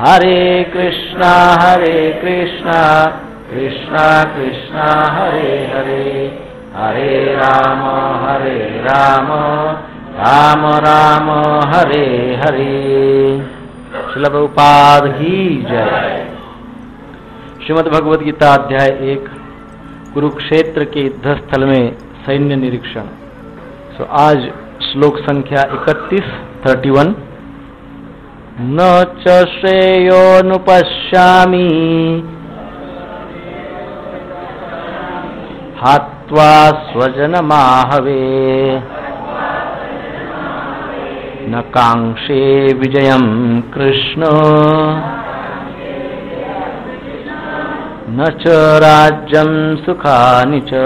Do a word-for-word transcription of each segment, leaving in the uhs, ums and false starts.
हरे कृष्णा हरे कृष्णा कृष्णा कृष्णा हरे हरे, हरे राम हरे राम राम राम हरे हरे। श्रील प्रभुपाद की जय। श्रीमद् भगवद गीता अध्याय एक, कुरुक्षेत्र के युद्ध स्थल में सैन्य निरीक्षण। सो आज श्लोक संख्या इकतीस थर्टी वन। न च श्रेयोनुपश्यामि हत्वा स्वजनमाहवे, न कांक्षे विजयं कृष्ण न च राज्यं सुखानि च।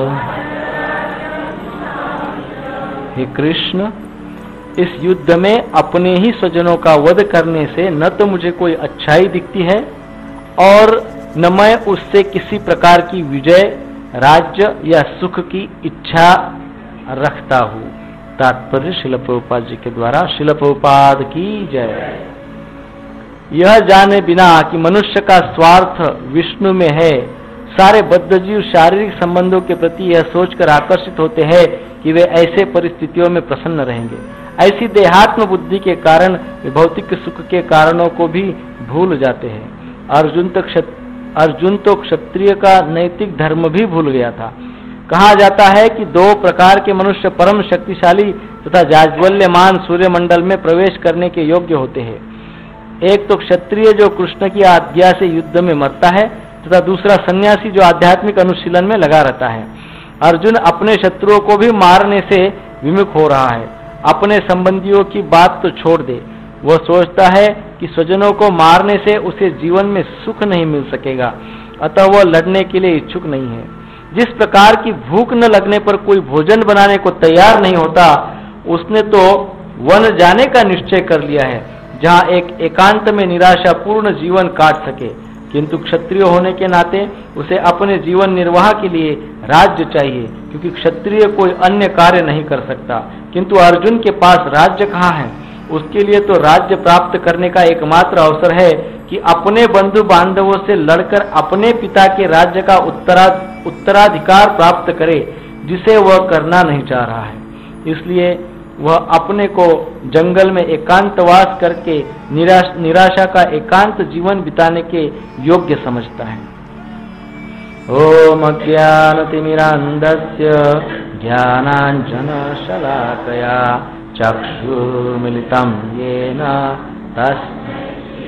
हे कृष्ण, इस युद्ध में अपने ही स्वजनों का वध करने से न तो मुझे कोई अच्छाई दिखती है और न मैं उससे किसी प्रकार की विजय, राज्य या सुख की इच्छा रखता हूँ। तात्पर्य श्रील प्रभुपाद जी के द्वारा। श्रील प्रभुपाद की जय। यह जाने बिना कि मनुष्य का स्वार्थ विष्णु में है, सारे बद्धजीव शारीरिक संबंधों के प्रति यह सोचकर आकर्षित होते हैं कि वे ऐसे परिस्थितियों में प्रसन्न रहेंगे। ऐसी देहात्म बुद्धि के कारण वे भौतिक सुख के कारणों को भी भूल जाते हैं। अर्जुन तो अर्जुन तो क्षत्रिय का नैतिक धर्म भी भूल गया था। कहा जाता है कि दो प्रकार के मनुष्य परम शक्तिशाली तथा जाज्वल्यमान सूर्यमंडल में प्रवेश करने के योग्य होते हैं। एक तो क्षत्रिय जो कृष्ण की आज्ञा से युद्ध में मरता है तथा दूसरा सन्यासी जो आध्यात्मिक अनुशीलन में लगा रहता है। अर्जुन अपने शत्रुओं को भी मारने से विमुख हो रहा है। अपने संबंधियों की बात तो छोड़ दे, वह सोचता है कि स्वजनों को मारने से उसे जीवन में सुख नहीं मिल सकेगा, अतः वह लड़ने के लिए इच्छुक नहीं है। जिस प्रकार की भूख न लगने पर कोई भोजन बनाने को तैयार नहीं होता, उसने तो वन जाने का निश्चय कर लिया है जहाँ एक एकांत में निराशापूर्ण जीवन काट सके। किंतु क्षत्रिय होने के नाते उसे अपने जीवन निर्वाह के लिए राज्य चाहिए, क्योंकि क्षत्रिय कोई अन्य कार्य नहीं कर सकता। किंतु अर्जुन के पास राज्य कहाँ है? उसके लिए तो राज्य प्राप्त करने का एकमात्र अवसर है कि अपने बंधु बांधवों से लड़कर अपने पिता के राज्य का उत्तरा उत्तराधिकार प्राप्त करे, जिसे वह करना नहीं चाह रहा है। इसलिए वह अपने को जंगल में एकांतवास करके निराश निराशा का एकांत जीवन बिताने के योग्य समझता है। ओम अज्ञानतिमिरान्धस्य ज्ञानाञ्जनशलाकया चक्षुर्मिलितं येन तस्मै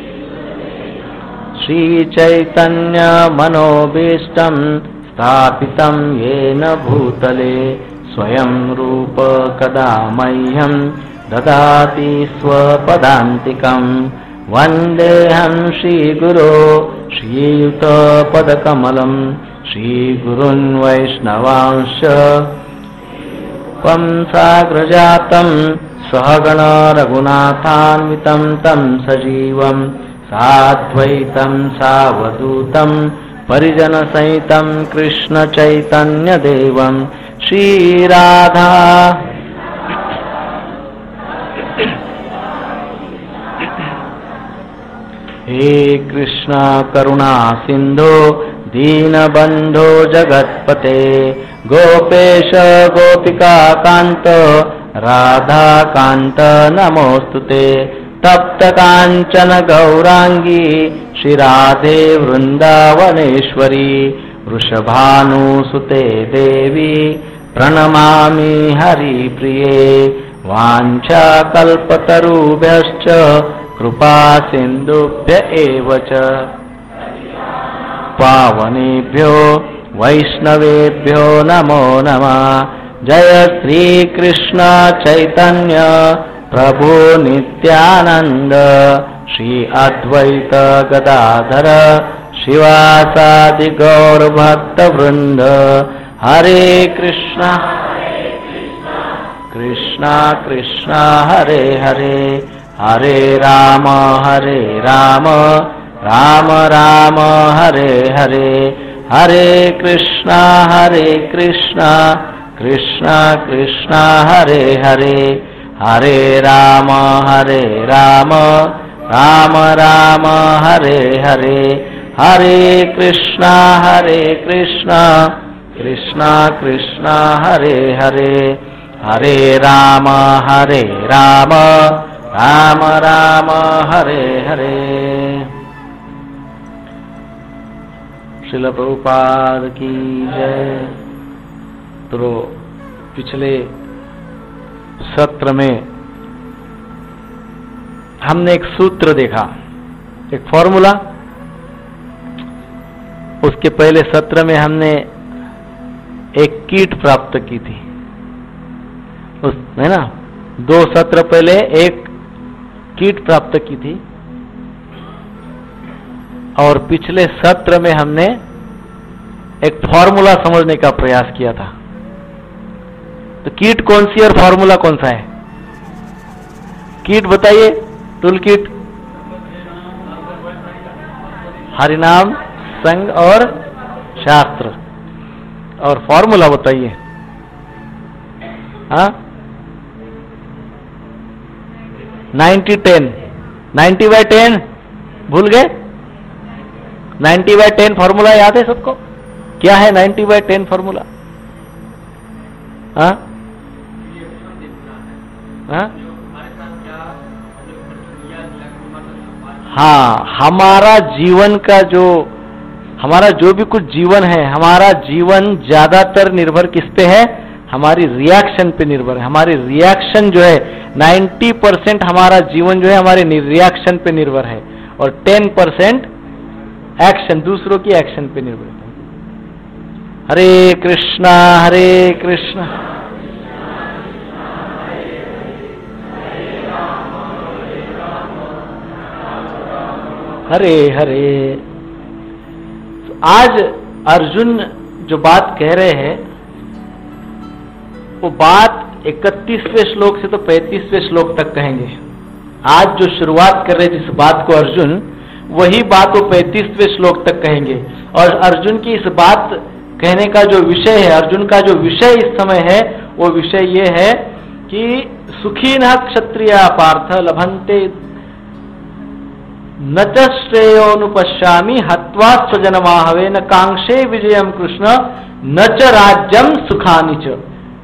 श्रीचैतन्यमनोभीष्टं स्थापितं येन भूतले स्वयं रूप कदा मह्यं ददाति स्वपदान्तिकं। वन्देऽहं श्रीगुरो श्रीयुतपदकमलं श्रीगुरुन् वैष्णवांश्च त्वं साग्रजातं सहगण रघुनाथान्वितं तं सजीवं साद्वैतं सावधूतं परिजनसहितं कृष्णचैतन्यदेवं श्रीराधा हे कृष्ण करुणा सिंधो दीनबंधो जगत्पते गोपेश गोपिका कांत राधा कांत नमोस्तुते तप्त कांचन गौरांगी श्रीराधे वृंदावनेश्वरी वृषभानुसुते देवी प्रणमामि हरिप्रिये। वाञ्छाकल्पतरुभ्यश्च कृपा सिन्धुभ्य एव च पावनेभ्यो वैष्णवेभ्यो नमो नमः। जय श्री कृष्ण चैतन्य प्रभु नित्यानंद श्री अद्वैत गदाधर शिवासादि गौर भक्त वृंद। हरे कृष्णा कृष्णा कृष्णा हरे हरे, हरे राम हरे राम राम राम हरे हरे, हरे कृष्णा हरे कृष्णा कृष्णा कृष्णा हरे हरे, हरे राम हरे राम राम राम हरे हरे, हरे कृष्णा हरे कृष्णा, कृष्णा कृष्णा हरे हरे, हरे राम हरे राम, राम राम हरे हरे। श्रील प्रभुपाद की जय। तो पिछले सत्र में हमने एक सूत्र देखा, एक फॉर्मूला। उसके पहले सत्र में हमने एक कीट प्राप्त की थी, उस है ना, दो सत्र पहले एक कीट प्राप्त की थी, और पिछले सत्र में हमने एक फॉर्मूला समझने का प्रयास किया था। तो कीट कौन सी और फॉर्मूला कौन सा है? कीट बताइए, टूल किट। हरिनाम, संग और शास्त्र। और फॉर्मूला बताइए। हाँ, ninety ten, ninety by ten भूल गए? नाइन्टी बाय टेन फॉर्मूला याद है सबको? क्या है नाइन्टी बाय टेन फॉर्मूला? हाँ हाँ हाँ, हमारा जीवन का जो हमारा जो भी कुछ जीवन है, हमारा जीवन ज्यादातर निर्भर किस पे है? हमारी रिएक्शन पे निर्भर है। हमारी रिएक्शन जो है नब्बे परसेंट हमारा जीवन जो है हमारे रिएक्शन पे निर्भर है, और टेन परसेंट एक्शन, दूसरों की एक्शन पे निर्भर है। हरे कृष्णा हरे कृष्णा, हरे हरे। आज अर्जुन जो बात कह रहे हैं वो बात इकतीसवें श्लोक से तो पैंतीसवें श्लोक तक कहेंगे। आज जो शुरुआत कर रहे जिस बात को अर्जुन, वही बात वो पैंतीसवें श्लोक तक कहेंगे। और अर्जुन की इस बात कहने का जो विषय है, अर्जुन का जो विषय इस समय है, वो विषय ये है कि सुखी न क्षत्रिया पार्थ लभन्ते न च श्रेयोनुपश्यामि हत्वा स्वजनमाहवे न कांक्षे विजयम कृष्ण न च राज्यम सुखानि च।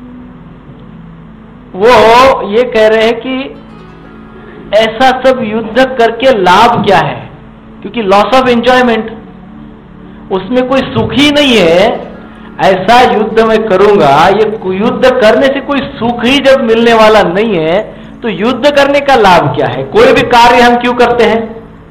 वो ये कह रहे हैं कि ऐसा सब युद्ध करके लाभ क्या है? क्योंकि लॉस ऑफ एंजॉयमेंट, उसमें कोई सुख ही नहीं है। ऐसा युद्ध मैं करूंगा, ये युद्ध करने से कोई सुख ही जब मिलने वाला नहीं है, तो युद्ध करने का लाभ क्या है? कोई भी कार्य हम क्यों करते हैं?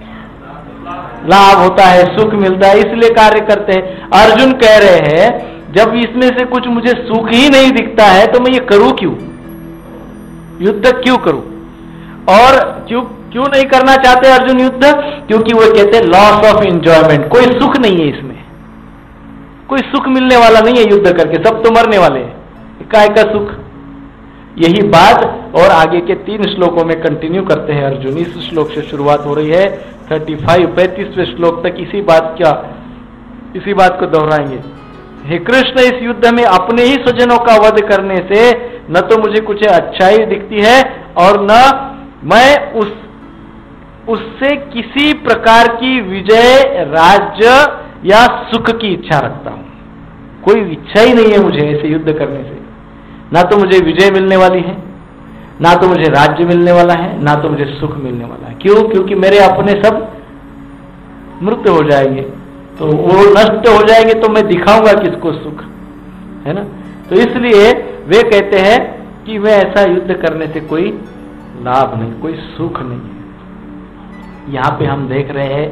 लाभ होता है, सुख मिलता है, इसलिए कार्य करते हैं। अर्जुन कह रहे हैं जब इसमें से कुछ मुझे सुख ही नहीं दिखता है तो मैं ये करूं क्यों? युद्ध क्यों करूं? और क्यों क्यों नहीं करना चाहते अर्जुन युद्ध? क्योंकि वो कहते हैं लॉस ऑफ एंजॉयमेंट, कोई सुख नहीं है इसमें, कोई सुख मिलने वाला नहीं है युद्ध करके, सब तो मरने वाले हैं, काय का सुख। यही बात और आगे के तीन श्लोकों में कंटिन्यू करते हैं अर्जुन। इस श्लोक से शुरुआत हो रही है, पैंतीस पैंतीसवें श्लोक तक इसी बात का इसी बात को दोहराएंगे। हे कृष्ण, इस युद्ध में अपने ही स्वजनों का वध करने से न तो मुझे कुछ अच्छाई दिखती है और न मैं उस उससे किसी प्रकार की विजय, राज्य या सुख की इच्छा रखता हूं। कोई इच्छा ही नहीं है मुझे ऐसे युद्ध करने से। ना तो मुझे विजय मिलने वाली है, ना तो मुझे राज्य मिलने वाला है, ना तो मुझे सुख मिलने वाला है। क्यों? क्योंकि मेरे अपने सब मृत हो जाएंगे, तो वो नष्ट हो जाएंगे, तो मैं दिखाऊंगा किसको सुख, है ना। तो इसलिए वे कहते हैं कि वे ऐसा युद्ध करने से कोई लाभ नहीं, कोई सुख नहीं है। यहां पे हम देख रहे हैं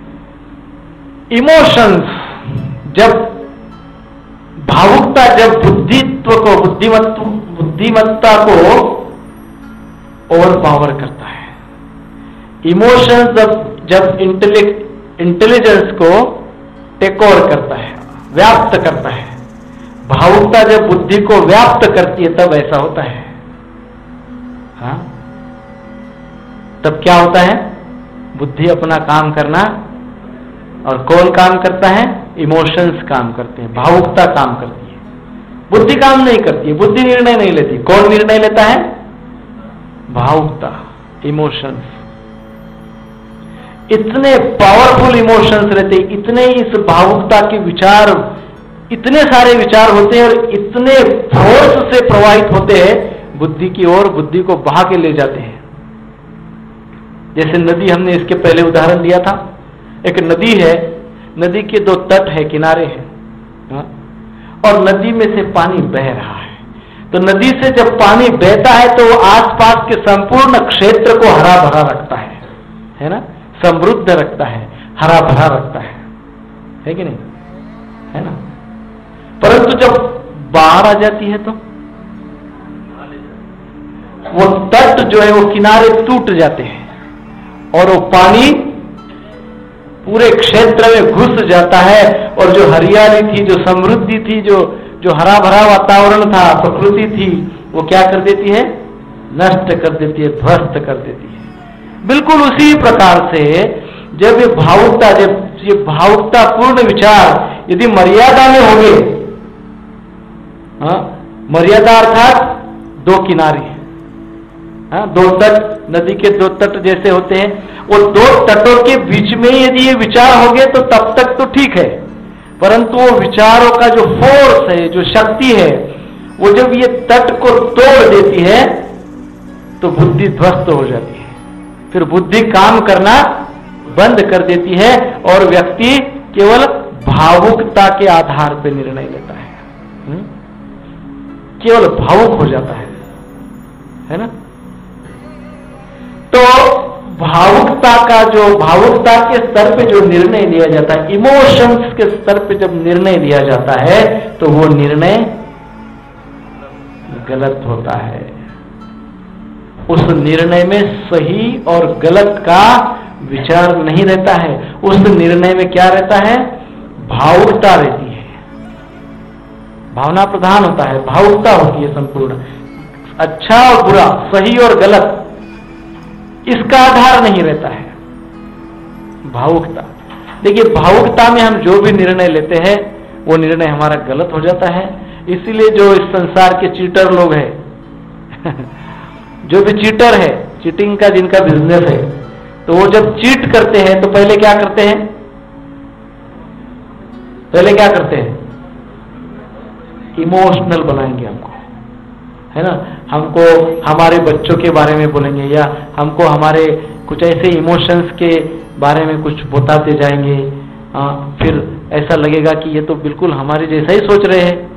इमोशंस, जब भावुकता जब बुद्धित्व को, बुद्धिमत्व बुद्धिमत्ता को ओवर पावर करता है। इमोशंस जब जब इंटेलेक्ट इंटेलिजेंस को टेक ओवर करता है, व्याप्त करता है। भावुकता जब बुद्धि को व्याप्त करती है तब ऐसा होता है। हाँ, तब क्या होता है? बुद्धि अपना काम करना, और कौन काम करता है? इमोशंस काम करते हैं, भावुकता काम करती है, बुद्धि काम नहीं करती है। बुद्धि निर्णय नहीं लेती, कौन निर्णय लेता है? भावुकता, इमोशंस। इतने पावरफुल इमोशंस रहते, इतने इस भावुकता के विचार, इतने सारे विचार होते हैं और इतने फोर्स से प्रवाहित होते हैं बुद्धि की ओर, बुद्धि को बहा के ले जाते हैं। जैसे नदी, हमने इसके पहले उदाहरण दिया था। एक नदी है, नदी के दो तट है, किनारे हैं, हाँ? और नदी में से पानी बह रहा है। तो नदी से जब पानी बहता है तो वो आसपास के संपूर्ण क्षेत्र को हरा भरा रखता है, है ना, समृद्ध रखता है, हरा भरा रखता है, है कि नहीं, है ना। परंतु जब बाढ़ आ जाती है तो वो तट जो है, वो किनारे टूट जाते हैं और वो पानी पूरे क्षेत्र में घुस जाता है, और जो हरियाली थी, जो समृद्धि थी, जो जो हरा भरा वातावरण था, प्रकृति थी, वो क्या कर देती है, नष्ट कर देती है, ध्वस्त कर देती है। बिल्कुल उसी प्रकार से जब ये भावुकता, जब ये भावुकता पूर्ण विचार यदि मर्यादा में होंगे, हाँ, मर्यादा अर्थात दो किनारे, हाँ, दो तट, नदी के दो तट जैसे होते हैं, वो दो तटों के बीच में यदि ये विचार होंगे तो तब तक तो ठीक है, परंतु वो विचारों का जो फोर्स है, जो शक्ति है, वो जब ये तट को तोड़ देती है तो बुद्धि ध्वस्त हो जाती है। फिर बुद्धि काम करना बंद कर देती है और व्यक्ति केवल भावुकता के आधार पर निर्णय लेता है, हुँ? केवल भावुक हो जाता है, है ना। तो भावुकता का जो भावुकता के स्तर पे जो निर्णय लिया जाता है, इमोशंस के स्तर पे जब निर्णय लिया जाता है तो वो निर्णय गलत होता है। उस निर्णय में सही और गलत का विचार नहीं रहता है, उस निर्णय में क्या रहता है, भावुकता रहती है, भावना प्रधान होता है, भावुकता होती है संपूर्ण। अच्छा और बुरा, सही और गलत, इसका आधार नहीं रहता है भावुकता। देखिए, भावुकता में हम जो भी निर्णय लेते हैं वो निर्णय हमारा गलत हो जाता है। इसीलिए जो इस संसार के चीटर लोग हैं जो भी चीटर है, चीटिंग का जिनका बिजनेस है, तो वो जब चीट करते हैं तो पहले क्या करते हैं, पहले क्या करते हैं, इमोशनल बनाएंगे हमको, है ना, हमको हमारे बच्चों के बारे में बोलेंगे, या हमको हमारे कुछ ऐसे इमोशंस के बारे में कुछ बताते जाएंगे। आ, फिर ऐसा लगेगा कि ये तो बिल्कुल हमारे जैसा ही सोच रहे हैं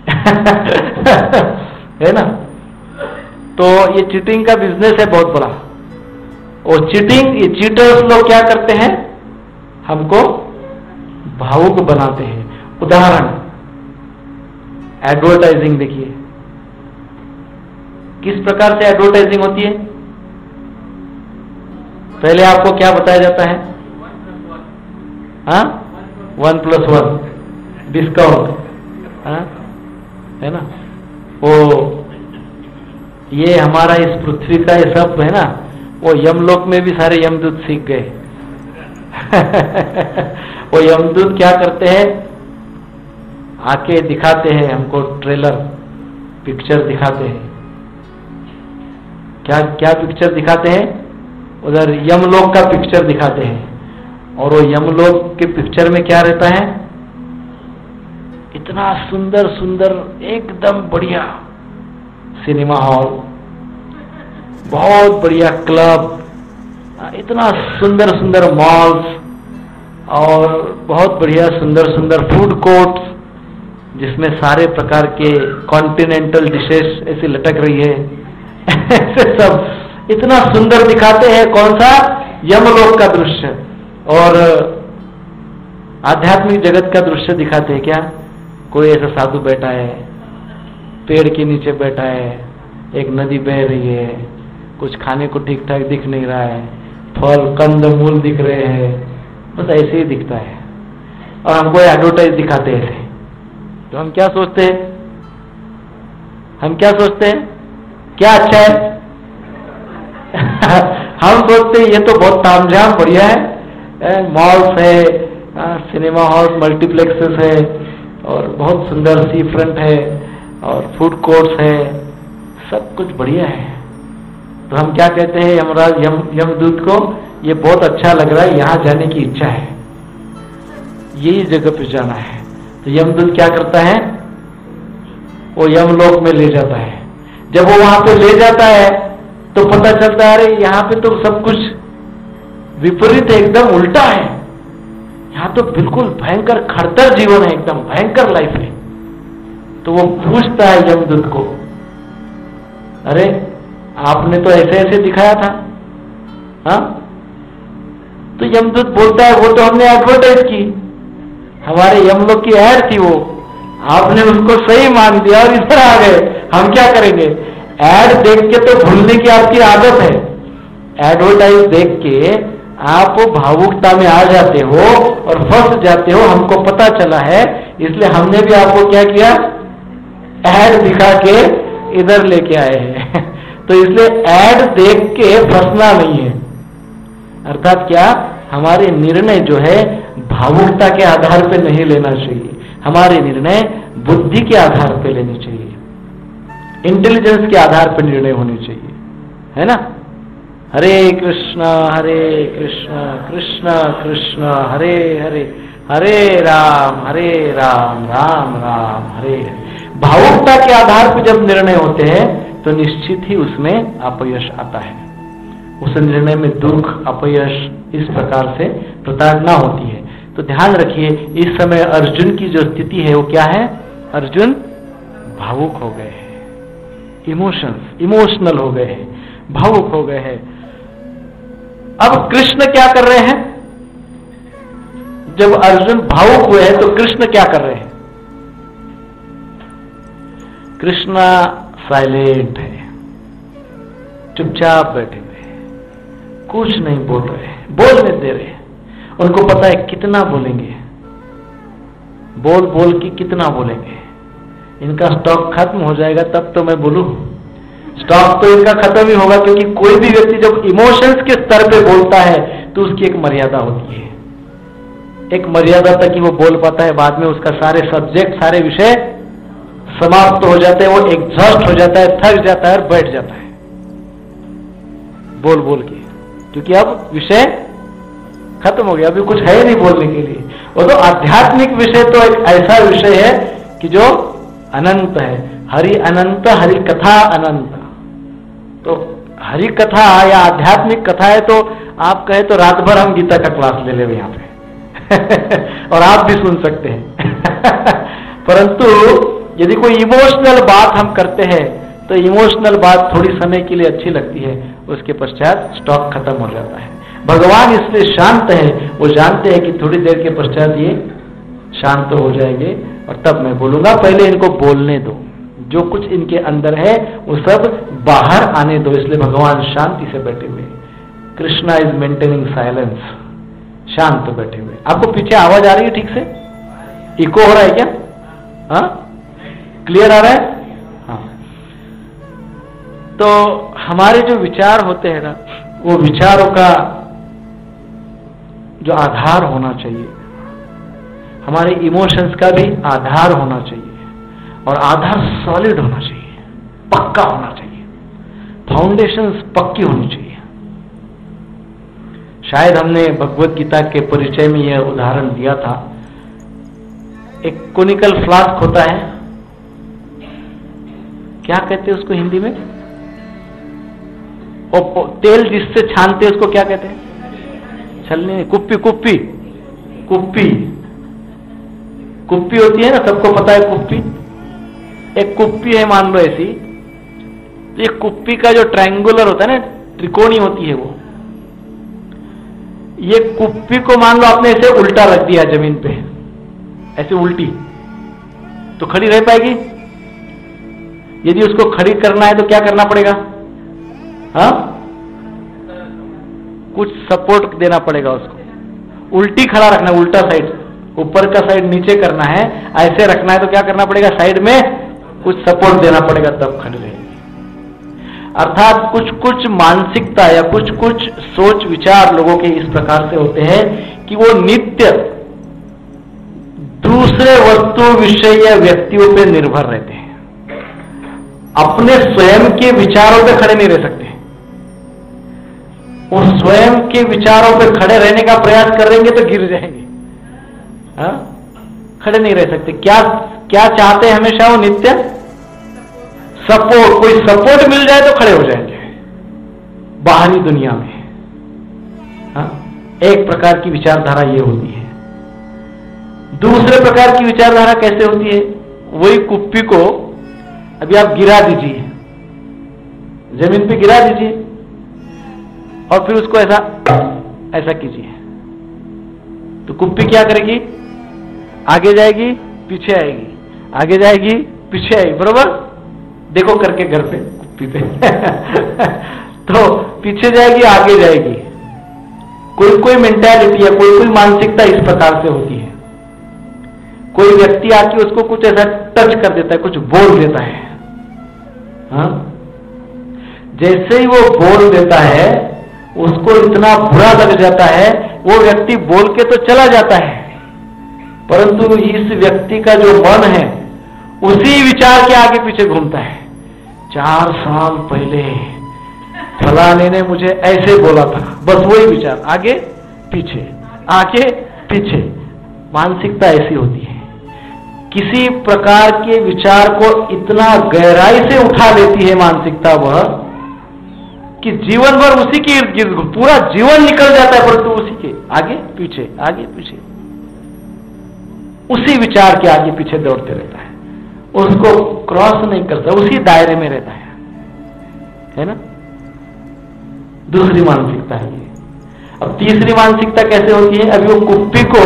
है ना। तो ये चीटिंग का बिजनेस है बहुत बड़ा, और चीटिंग, ये चीटर्स लोग क्या करते हैं, हमको भावुक बनाते हैं। उदाहरण, एडवर्टाइजिंग देखिए, किस प्रकार से एडवर्टाइजिंग होती है। पहले आपको क्या बताया जाता है, हाँ, वन प्लस वन डिस्काउंट, हाँ, है ना। वो ये हमारा इस पृथ्वी का ये सब है ना, वो यमलोक में भी सारे यमदूत सीख गए वो यमदूत क्या करते हैं, आके दिखाते हैं हमको, ट्रेलर पिक्चर दिखाते हैं। क्या क्या पिक्चर दिखाते हैं, उधर यमलोक का पिक्चर दिखाते हैं, और वो यमलोक के पिक्चर में क्या रहता है, इतना सुंदर सुंदर एकदम बढ़िया सिनेमा हॉल, बहुत बढ़िया क्लब, इतना सुंदर सुंदर मॉल्स, और बहुत बढ़िया सुंदर सुंदर फूड कोर्ट्स, जिसमें सारे प्रकार के कॉन्टिनेंटल डिशेस ऐसी लटक रही है ऐसे सब इतना सुंदर दिखाते हैं। कौन सा, यमलोक का दृश्य, और आध्यात्मिक जगत का दृश्य दिखाते हैं। क्या, कोई ऐसा साधु बैठा है, पेड़ के नीचे बैठा है, एक नदी बह रही है, कुछ खाने को ठीक ठाक दिख नहीं रहा है, फल कंद मूल दिख रहे हैं, बस ऐसे ही दिखता है, और हमको एडवर्टाइज दिखाते हैं ऐसे। तो हम क्या सोचते हैं, हम क्या सोचते हैं, क्या अच्छा है हम सोचते हैं ये तो बहुत तामझाम बढ़िया है, मॉल्स है, सिनेमा हॉल, मल्टीप्लेक्सेस है, और बहुत सुंदर सी फ्रंट है, और फूड कोर्ट्स है, सब कुछ बढ़िया है। तो हम क्या कहते हैं यमराज यम यमदूत को, ये बहुत अच्छा लग रहा है, यहां जाने की इच्छा है, यही जगह पे जाना है। तो यमदूत क्या करता है, वो यमलोक में ले जाता है। जब वो वहां पे ले जाता है तो पता चलता है अरे यहां पे तो सब कुछ विपरीत है, एकदम उल्टा है, यहां तो बिल्कुल भयंकर खड़तर जीवन है, एकदम भयंकर लाइफ है। तो वो पूछता है यमदूत को, अरे आपने तो ऐसे ऐसे दिखाया था, हाँ? तो यमदूत बोलता है वो तो हमने एडवर्टाइज की, हमारे यमलोक की ऐड थी वो, आपने उसको सही मान दिया और इधर आ गए, हम क्या करेंगे? ऐड देख के तो भूलने की आपकी आदत है, एडवर्टाइज देख के आप भावुकता में आ जाते हो और फंस जाते हो, हमको पता चला है, इसलिए हमने भी आपको क्या किया, ऐड दिखा के इधर लेके आए हैं। तो इसलिए ऐड देख के फंसना नहीं है, अर्थात क्या, हमारे निर्णय जो है भावुकता के आधार पे नहीं लेना चाहिए, हमारे निर्णय बुद्धि के आधार पे लेने चाहिए, इंटेलिजेंस के आधार पर निर्णय होने चाहिए, है ना? हरे कृष्णा हरे कृष्णा कृष्णा कृष्णा हरे हरे, हरे राम हरे राम राम राम हरे हरे। भावुकता के आधार पर जब निर्णय होते हैं तो निश्चित ही उसमें अपयश आता है, उस निर्णय में दुख अपयश इस प्रकार से प्रताड़ना होती है। तो ध्यान रखिए, इस समय अर्जुन की जो स्थिति है वो क्या है, अर्जुन भावुक हो गए हैं, इमोशंस इमोशनल हो गए हैं, भावुक हो गए हैं। अब कृष्ण क्या कर रहे हैं? जब अर्जुन भावुक हुए हैं तो कृष्ण क्या कर रहे हैं? कृष्ण साइलेंट है, चुपचाप बैठे हुए हैं, कुछ नहीं बोल रहे हैं, बोलने दे रहे हैं। उनको पता है कितना बोलेंगे, बोल बोल के कितना बोलेंगे, इनका स्टॉक खत्म हो जाएगा तब तो मैं बोलूं। स्टॉक तो इनका खत्म ही होगा, क्योंकि कोई भी व्यक्ति जब इमोशंस के स्तर पे बोलता है तो उसकी एक मर्यादा होती है, एक मर्यादा तक ही वो बोल पाता है, बाद में उसका सारे सब्जेक्ट सारे विषय समाप्त हो जाते हैं, वो एग्जॉस्ट हो जाता है, थक जाता है और बैठ जाता है बोल बोल के, क्योंकि अब विषय खत्म हो गया, अभी कुछ है नहीं बोलने के लिए। वो तो आध्यात्मिक विषय तो एक ऐसा विषय है कि जो अनंत है, हरि अनंत, हरि कथा अनंत। तो हरि कथा या आध्यात्मिक कथा है तो आप कहे तो रात भर हम गीता का क्लास ले ले यहां पे और आप भी सुन सकते हैं परंतु यदि कोई इमोशनल बात हम करते हैं तो इमोशनल बात थोड़ी समय के लिए अच्छी लगती है, उसके पश्चात स्टॉक खत्म हो जाता है। भगवान इसलिए शांत है, वो जानते हैं कि थोड़ी देर के पश्चात ये शांत हो जाएंगे और तब मैं बोलूंगा, पहले इनको बोलने दो, जो कुछ इनके अंदर है वो सब बाहर आने दो। इसलिए भगवान शांति से बैठे हुए, कृष्णा इज मेंटेनिंग साइलेंस, शांत बैठे हुए। आपको पीछे आवाज आ रही है ठीक से? इको हो रहा है क्या? हाँ, क्लियर आ रहा है? हाँ। तो हमारे जो विचार होते हैं ना, वो विचारों का जो आधार होना चाहिए, हमारे इमोशंस का भी आधार होना चाहिए, और आधार सॉलिड होना चाहिए, पक्का होना चाहिए, फाउंडेशंस पक्की होनी चाहिए। शायद हमने भगवत गीता के परिचय में यह उदाहरण दिया था। एक कोनिकल फ्लास्क होता है, क्या कहते हैं उसको हिंदी में? और तेल जिससे छानते हैं उसको क्या कहते हैं? छलनी, कुप्पी कुप्पी कुप्पी कुप्पी होती है ना, सबको पता है कुप्पी। एक कुप्पी है मान लो ऐसी, तो ये कुप्पी का जो ट्रायंगुलर होता है ना, त्रिकोणी होती है वो, ये कुप्पी को मान लो आपने ऐसे उल्टा रख दिया जमीन पे, ऐसे उल्टी, तो खड़ी रह पाएगी? यदि उसको खड़ी करना है तो क्या करना पड़ेगा? हाँ, कुछ सपोर्ट देना पड़ेगा उसको, उल्टी खड़ा रखना, उल्टा साइड, ऊपर का साइड नीचे करना है, ऐसे रखना है तो क्या करना पड़ेगा? साइड में कुछ सपोर्ट देना पड़ेगा, तब खड़ी रहेगी। अर्थात कुछ कुछ मानसिकता या कुछ कुछ सोच विचार लोगों के इस प्रकार से होते हैं कि वो नित्य दूसरे वस्तु विषय या व्यक्तियों पे निर्भर रहते हैं, अपने स्वयं के विचारों पे खड़े नहीं रह सकते। वो स्वयं के विचारों पे खड़े रहने का प्रयास करेंगे तो गिर जाएंगे। हाँ, खड़े नहीं रह सकते। क्या क्या चाहते हैं हमेशा वो नित्य? सपोर्ट। कोई सपोर्ट मिल जाए तो खड़े हो जाएंगे बाहरी दुनिया में। हाँ, एक प्रकार की विचारधारा ये होती है। दूसरे प्रकार की विचारधारा कैसे होती है? वही कुप्पी को अभी आप गिरा दीजिए, जमीन पे गिरा दीजिए और फिर उसको ऐसा ऐसा कीजिए, तो कुप्पी क्या करेगी? आगे जाएगी, पीछे आएगी, आगे जाएगी, पीछे आएगी। बरोबर? देखो करके घर पे कुप्पी पे तो पीछे जाएगी, आगे जाएगी। कोई कोई मेंटालिटी है, कोई कोई मानसिकता इस प्रकार से होती है। कोई व्यक्ति आके उसको कुछ ऐसा टच कर देता है, कुछ बोल देता है। हाँ? जैसे ही वो बोल देता है उसको इतना बुरा लग जाता है, वो व्यक्ति बोल के तो चला जाता है, परंतु इस व्यक्ति का जो मन है उसी विचार के आगे पीछे घूमता है। चार साल पहले फलाने ने मुझे ऐसे बोला था, बस वही विचार, आगे पीछे, आगे पीछे। मानसिकता ऐसी होती है। किसी प्रकार के विचार को इतना गहराई से उठा लेती है मानसिकता वह, कि जीवन भर उसी के इर्द गिर्द, पूरा जीवन निकल जाता है, परंतु उसी के आगे पीछे, आगे पीछे, उसी विचार के आगे पीछे दौड़ते रहता है, उसको क्रॉस नहीं करता, उसी दायरे में रहता है। है ना? दूसरी मानसिकता है ये। अब तीसरी मानसिकता कैसे होती है? अभी वो कुप्पी को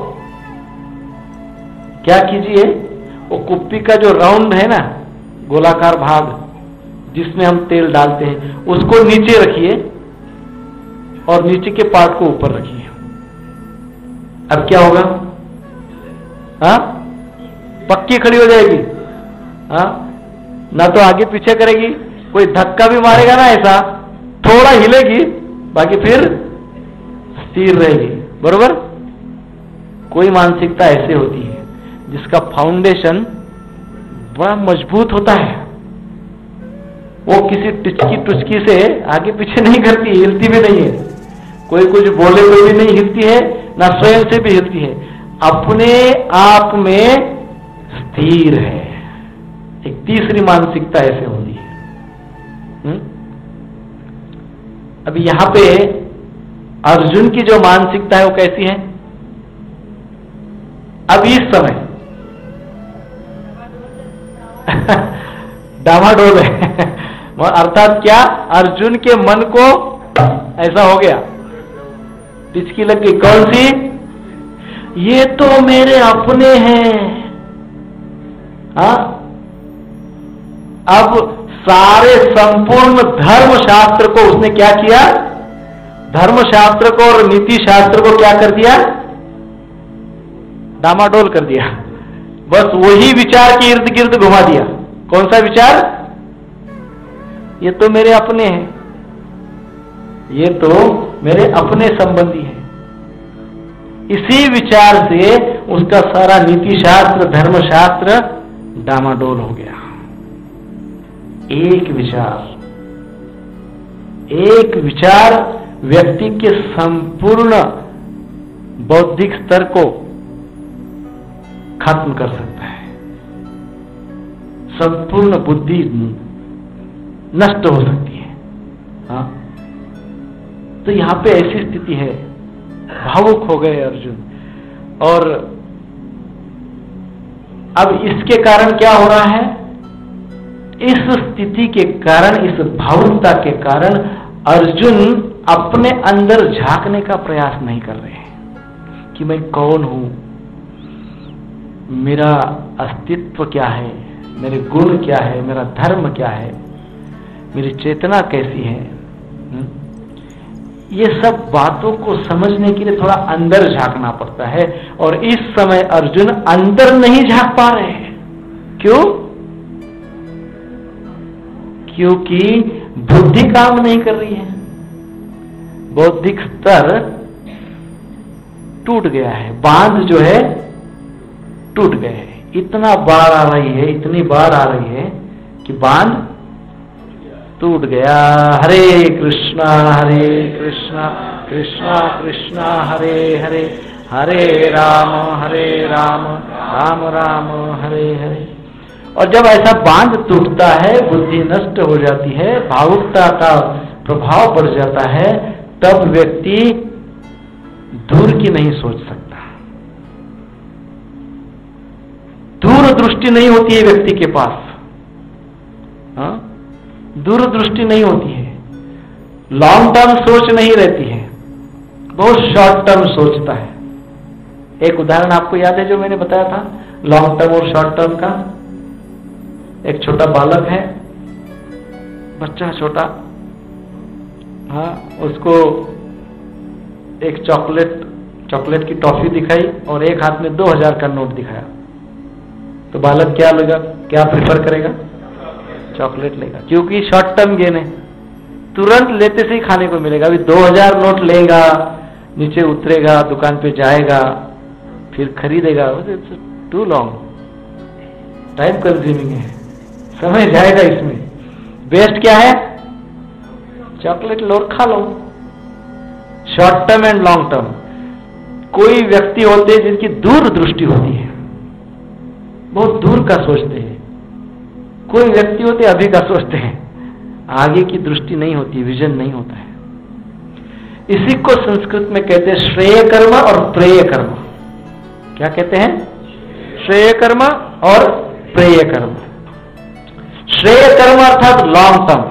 क्या कीजिए, वो कुप्पी का जो राउंड है ना, गोलाकार भाग जिसमें हम तेल डालते हैं, उसको नीचे रखिए और नीचे के पार्ट को ऊपर रखिए। अब क्या होगा? हाँ, पक्की खड़ी हो जाएगी। हाँ, ना तो आगे पीछे करेगी, कोई धक्का भी मारेगा ना ऐसा, थोड़ा हिलेगी, बाकी फिर स्थिर रहेगी। बरोबर? कोई मानसिकता ऐसे होती है जिसका फाउंडेशन बड़ा मजबूत होता है, वो किसी टुचकी टुचकी से आगे पीछे नहीं करती, हिलती भी नहीं है। कोई कुछ बोले तो भी नहीं हिलती है, ना स्वयं से भी हिलती है, अपने आप में स्थिर है। एक तीसरी मानसिकता ऐसे होती है। हुँ? अभी यहां पे अर्जुन की जो मानसिकता है वो कैसी है? अब इस समय डामाडोल है अर्थात क्या? अर्जुन के मन को ऐसा हो गया, टिचकी लग गई। कौन सी? ये तो मेरे अपने हैं। हाँ, अब सारे संपूर्ण धर्म शास्त्र को उसने क्या किया? धर्म शास्त्र को और नीति शास्त्र को क्या कर दिया? डामाडोल कर दिया। बस वही विचार के इर्द गिर्द घुमा दिया। कौन सा विचार? ये तो मेरे अपने हैं, ये तो मेरे अपने संबंधी हैं। इसी विचार से उसका सारा नीति शास्त्र, धर्म शास्त्र डामाडोल हो गया। एक विचार, एक विचार व्यक्ति के संपूर्ण बौद्धिक स्तर को खत्म कर सकता है, संपूर्ण बुद्धि नष्ट हो सकती है। हाँ, तो यहां पे ऐसी स्थिति है, भावुक हो गए अर्जुन। और अब इसके कारण क्या हो रहा है? इस स्थिति के कारण, इस भावुकता के कारण अर्जुन अपने अंदर झांकने का प्रयास नहीं कर रहे हैं कि मैं कौन हूं, मेरा अस्तित्व क्या है, मेरे गुण क्या है, मेरा धर्म क्या है, मेरी चेतना कैसी है। ये सब बातों को समझने के लिए थोड़ा अंदर झांकना पड़ता है, और इस समय अर्जुन अंदर नहीं झांक पा रहे हैं। क्यों? क्योंकि बुद्धि काम नहीं कर रही है, बौद्धिक स्तर टूट गया है, बांध जो है टूट गए हैं। इतना बाढ़ आ रही है, इतनी बाढ़ आ रही है कि बांध टूट गया। हरे कृष्णा हरे कृष्णा कृष्णा कृष्णा हरे हरे, हरे राम हरे राम राम राम हरे हरे। और जब ऐसा बांध टूटता है, बुद्धि नष्ट हो जाती है, भावुकता का प्रभाव बढ़ जाता है, तब व्यक्ति दूर की नहीं सोच सकता, दूरदृष्टि नहीं होती है व्यक्ति के पास। हाँ, दूरदृष्टि नहीं होती है, लॉन्ग टर्म सोच नहीं रहती है, बहुत शॉर्ट टर्म सोचता है। एक उदाहरण आपको याद है जो मैंने बताया था लॉन्ग टर्म और शॉर्ट टर्म का? एक छोटा बालक है, बच्चा छोटा, हाँ, उसको एक चॉकलेट चॉकलेट की टॉफी दिखाई और एक हाथ में दो हजार का नोट दिखाया, तो बालक क्या लेगा, क्या प्रेफर करेगा? चॉकलेट लेगा, क्योंकि शॉर्ट टर्म गेन है, तुरंत लेते से ही खाने को मिलेगा। अभी दो हजार नोट लेगा, नीचे उतरेगा, दुकान पे जाएगा, फिर खरीदेगा, टू लॉन्ग, टाइम कंज्यूमिंग है, समय जाएगा इसमें। बेस्ट क्या है? चॉकलेट लो, खा लो। Short term and long term. कोई व्यक्ति होते हैं जिनकी दूर दृष्टि होती है, बहुत दूर का सोचते हैं। कोई व्यक्ति होते अभी का सोचते हैं, आगे की दृष्टि नहीं होती, विजन नहीं होता है। इसी को संस्कृत में कहते हैं श्रेय कर्म और प्रेय कर्म। क्या कहते हैं? श्रेय कर्म और प्रेय कर्म। श्रेय कर्म अर्थात लॉन्ग टर्म,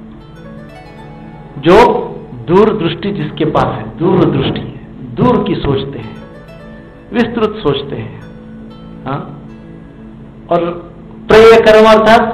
जो दूर दृष्टि जिसके पास है, दूर दृष्टि है, दूर की सोचते हैं, विस्तृत सोचते हैं। हाँ? और प्रेय कर्म अर्थात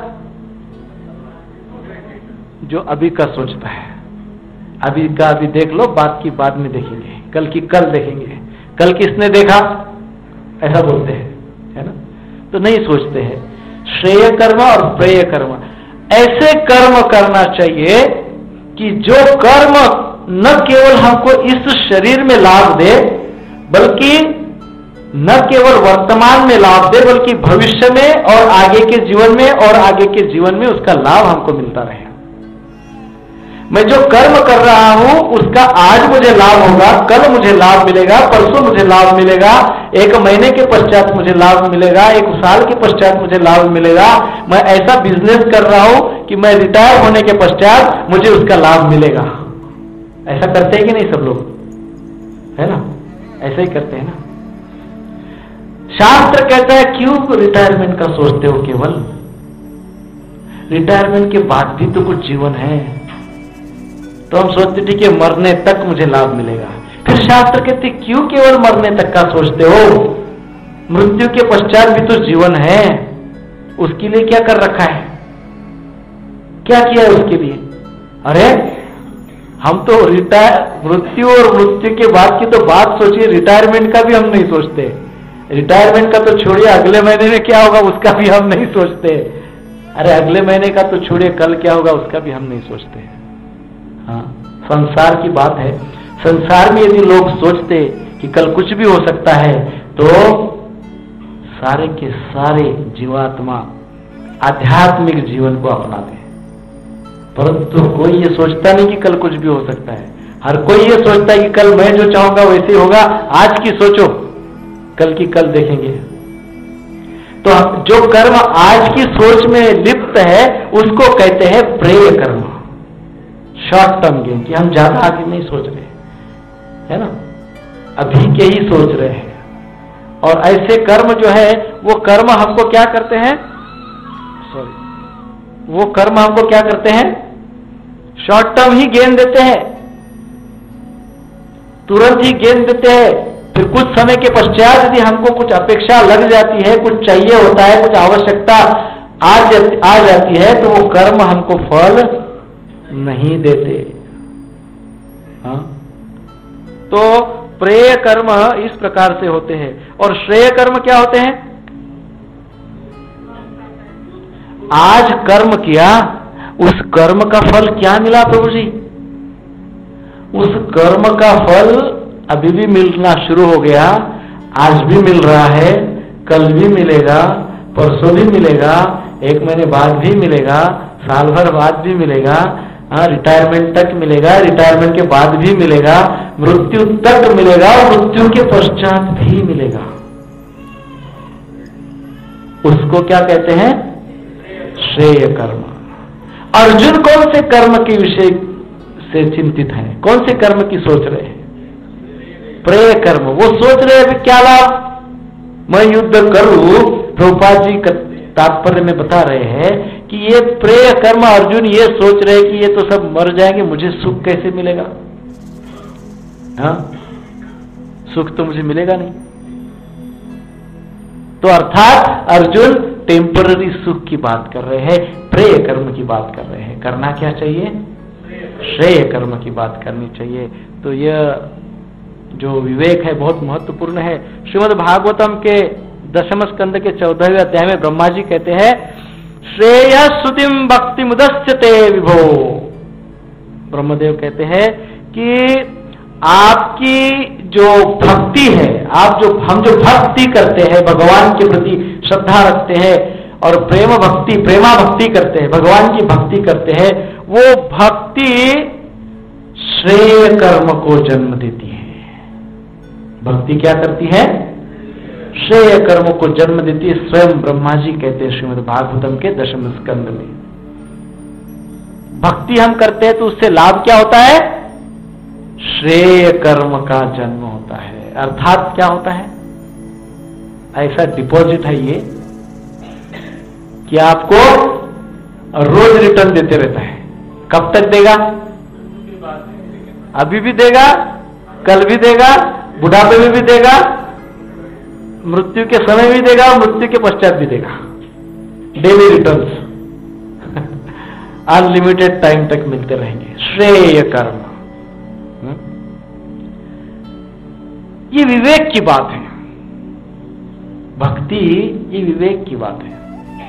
जो अभी का सोचता है, अभी का अभी देख लो, बात की बाद में देखेंगे, कल की कल देखेंगे, कल किसने देखा, ऐसा बोलते हैं, है ना? तो नहीं सोचते हैं। श्रेय कर्म और प्रेय कर्म, ऐसे कर्म करना चाहिए कि जो कर्म न केवल हमको इस शरीर में लाभ दे, बल्कि न केवल वर्तमान में लाभ दे, बल्कि भविष्य में और आगे के जीवन में और आगे के जीवन में उसका लाभ हमको मिलता रहे। मैं जो कर्म कर रहा हूं उसका आज मुझे लाभ होगा, कल मुझे लाभ मिलेगा, परसों मुझे लाभ मिलेगा, एक महीने के पश्चात मुझे लाभ मिलेगा, एक साल के पश्चात मुझे लाभ मिलेगा। मैं ऐसा बिजनेस कर रहा हूं कि मैं रिटायर होने के पश्चात मुझे उसका लाभ मिलेगा। ऐसा करते हैं कि नहीं सब लोग, है ना? ऐसा ही करते हैं ना। शास्त्र कहता है क्यों रिटायरमेंट का सोचते हो? केवल रिटायरमेंट के बाद भी तो कुछ जीवन है, तो हम सोचते थे कि मरने तक मुझे लाभ मिलेगा। फिर शास्त्र कहते क्यों केवल मरने तक का सोचते हो? मृत्यु के पश्चात भी तो जीवन है, उसके लिए क्या कर रखा है, क्या किया है उसके लिए? अरे हम तो रिटायर, मृत्यु और मृत्यु के बाद की तो बात सोचिए, रिटायरमेंट का भी हम नहीं सोचते। रिटायरमेंट का तो छोड़िए, अगले महीने में क्या होगा उसका भी हम नहीं सोचते। अरे अगले महीने का तो छोड़िए, कल क्या होगा उसका भी हम नहीं सोचते। हाँ, संसार की बात है। संसार में यदि लोग सोचते कि कल कुछ भी हो सकता है, तो सारे के सारे जीवात्मा आध्यात्मिक जीवन को अपनाते हैं। परंतु कोई ये सोचता नहीं कि कल कुछ भी हो सकता है। हर कोई ये सोचता है कि कल मैं जो चाहूंगा वैसे होगा, आज की सोचो, कल की कल देखेंगे। तो जो कर्म आज की सोच में लिप्त है उसको कहते हैं प्रेय कर्म, शॉर्ट टर्म गेन, कि हम ज्यादा आगे नहीं सोच रहे, है ना, अभी के ही सोच रहे हैं। और ऐसे कर्म जो है वो कर्म हमको क्या करते हैं, सॉरी वो कर्म हमको क्या करते हैं, शॉर्ट टर्म ही गेन देते हैं, तुरंत ही गेन देते हैं। फिर कुछ समय के पश्चात यदि हमको कुछ अपेक्षा लग जाती है, कुछ चाहिए होता है, कुछ आवश्यकता आ आ जाती है, तो वो कर्म हमको फल नहीं देते। हाँ? तो प्रेय कर्म इस प्रकार से होते हैं। और श्रेय कर्म क्या होते हैं? आज कर्म किया, उस कर्म का फल क्या मिला प्रभु जी? उस कर्म का फल अभी भी मिलना शुरू हो गया, आज भी मिल रहा है, कल भी मिलेगा, परसों भी मिलेगा, एक महीने बाद भी मिलेगा, साल भर बाद भी मिलेगा, हाँ, रिटायरमेंट तक मिलेगा, रिटायरमेंट के बाद भी मिलेगा, मृत्यु तक मिलेगा और मृत्यु के पश्चात भी मिलेगा। उसको क्या कहते हैं? श्रेय कर्म। अर्जुन कौन से कर्म के विषय से चिंतित है? कौन से कर्म की सोच रहे हैं? प्रेय कर्म। वो सोच रहे हैं क्या लाभ, मैं युद्ध करूं। प्रभुपाद जी तात्पर्य में बता रहे हैं कि ये प्रेय कर्म, अर्जुन ये सोच रहे हैं कि ये तो सब मर जाएंगे, मुझे सुख कैसे मिलेगा? हाँ, सुख तो मुझे मिलेगा नहीं। तो अर्थात अर्जुन टेम्पररी सुख की बात कर रहे हैं, प्रेय कर्म की बात कर रहे हैं। करना क्या चाहिए? श्रेय कर्म की बात करनी चाहिए। तो यह जो विवेक है बहुत महत्वपूर्ण है। श्रीमद् भागवतम के दशम स्कंद के चौदहवें अध्याय में ब्रह्मा जी कहते हैं, श्रेय श्रुतिम भक्ति मुदस्यते विभो। ब्रह्मदेव कहते हैं कि आपकी जो भक्ति है, आप जो हम जो भक्ति करते हैं, भगवान के प्रति श्रद्धा रखते हैं और प्रेम भक्ति प्रेमा भक्ति करते हैं, भगवान की भक्ति करते हैं, वो भक्ति श्रेय कर्म को जन्म देती है। भक्ति क्या करती है? श्रेय कर्म को जन्म देती है। स्वयं ब्रह्मा जी कहते हैं श्रीमद् भागवतम के दशम स्कंद में। भक्ति हम करते हैं तो उससे लाभ क्या होता है? श्रेय कर्म का जन्म होता है। अर्थात क्या होता है? ऐसा डिपॉजिट है ये कि आपको रोज रिटर्न देते रहता है। कब तक देगा? अभी भी देगा, कल भी देगा, बुढ़ापे में भी देगा, मृत्यु के समय भी देगा, मृत्यु के पश्चात भी देगा। डेली रिटर्न्स अनलिमिटेड टाइम तक मिलते रहेंगे। श्रेय कर्म, ये विवेक की बात है। भक्ति ये विवेक की बात है।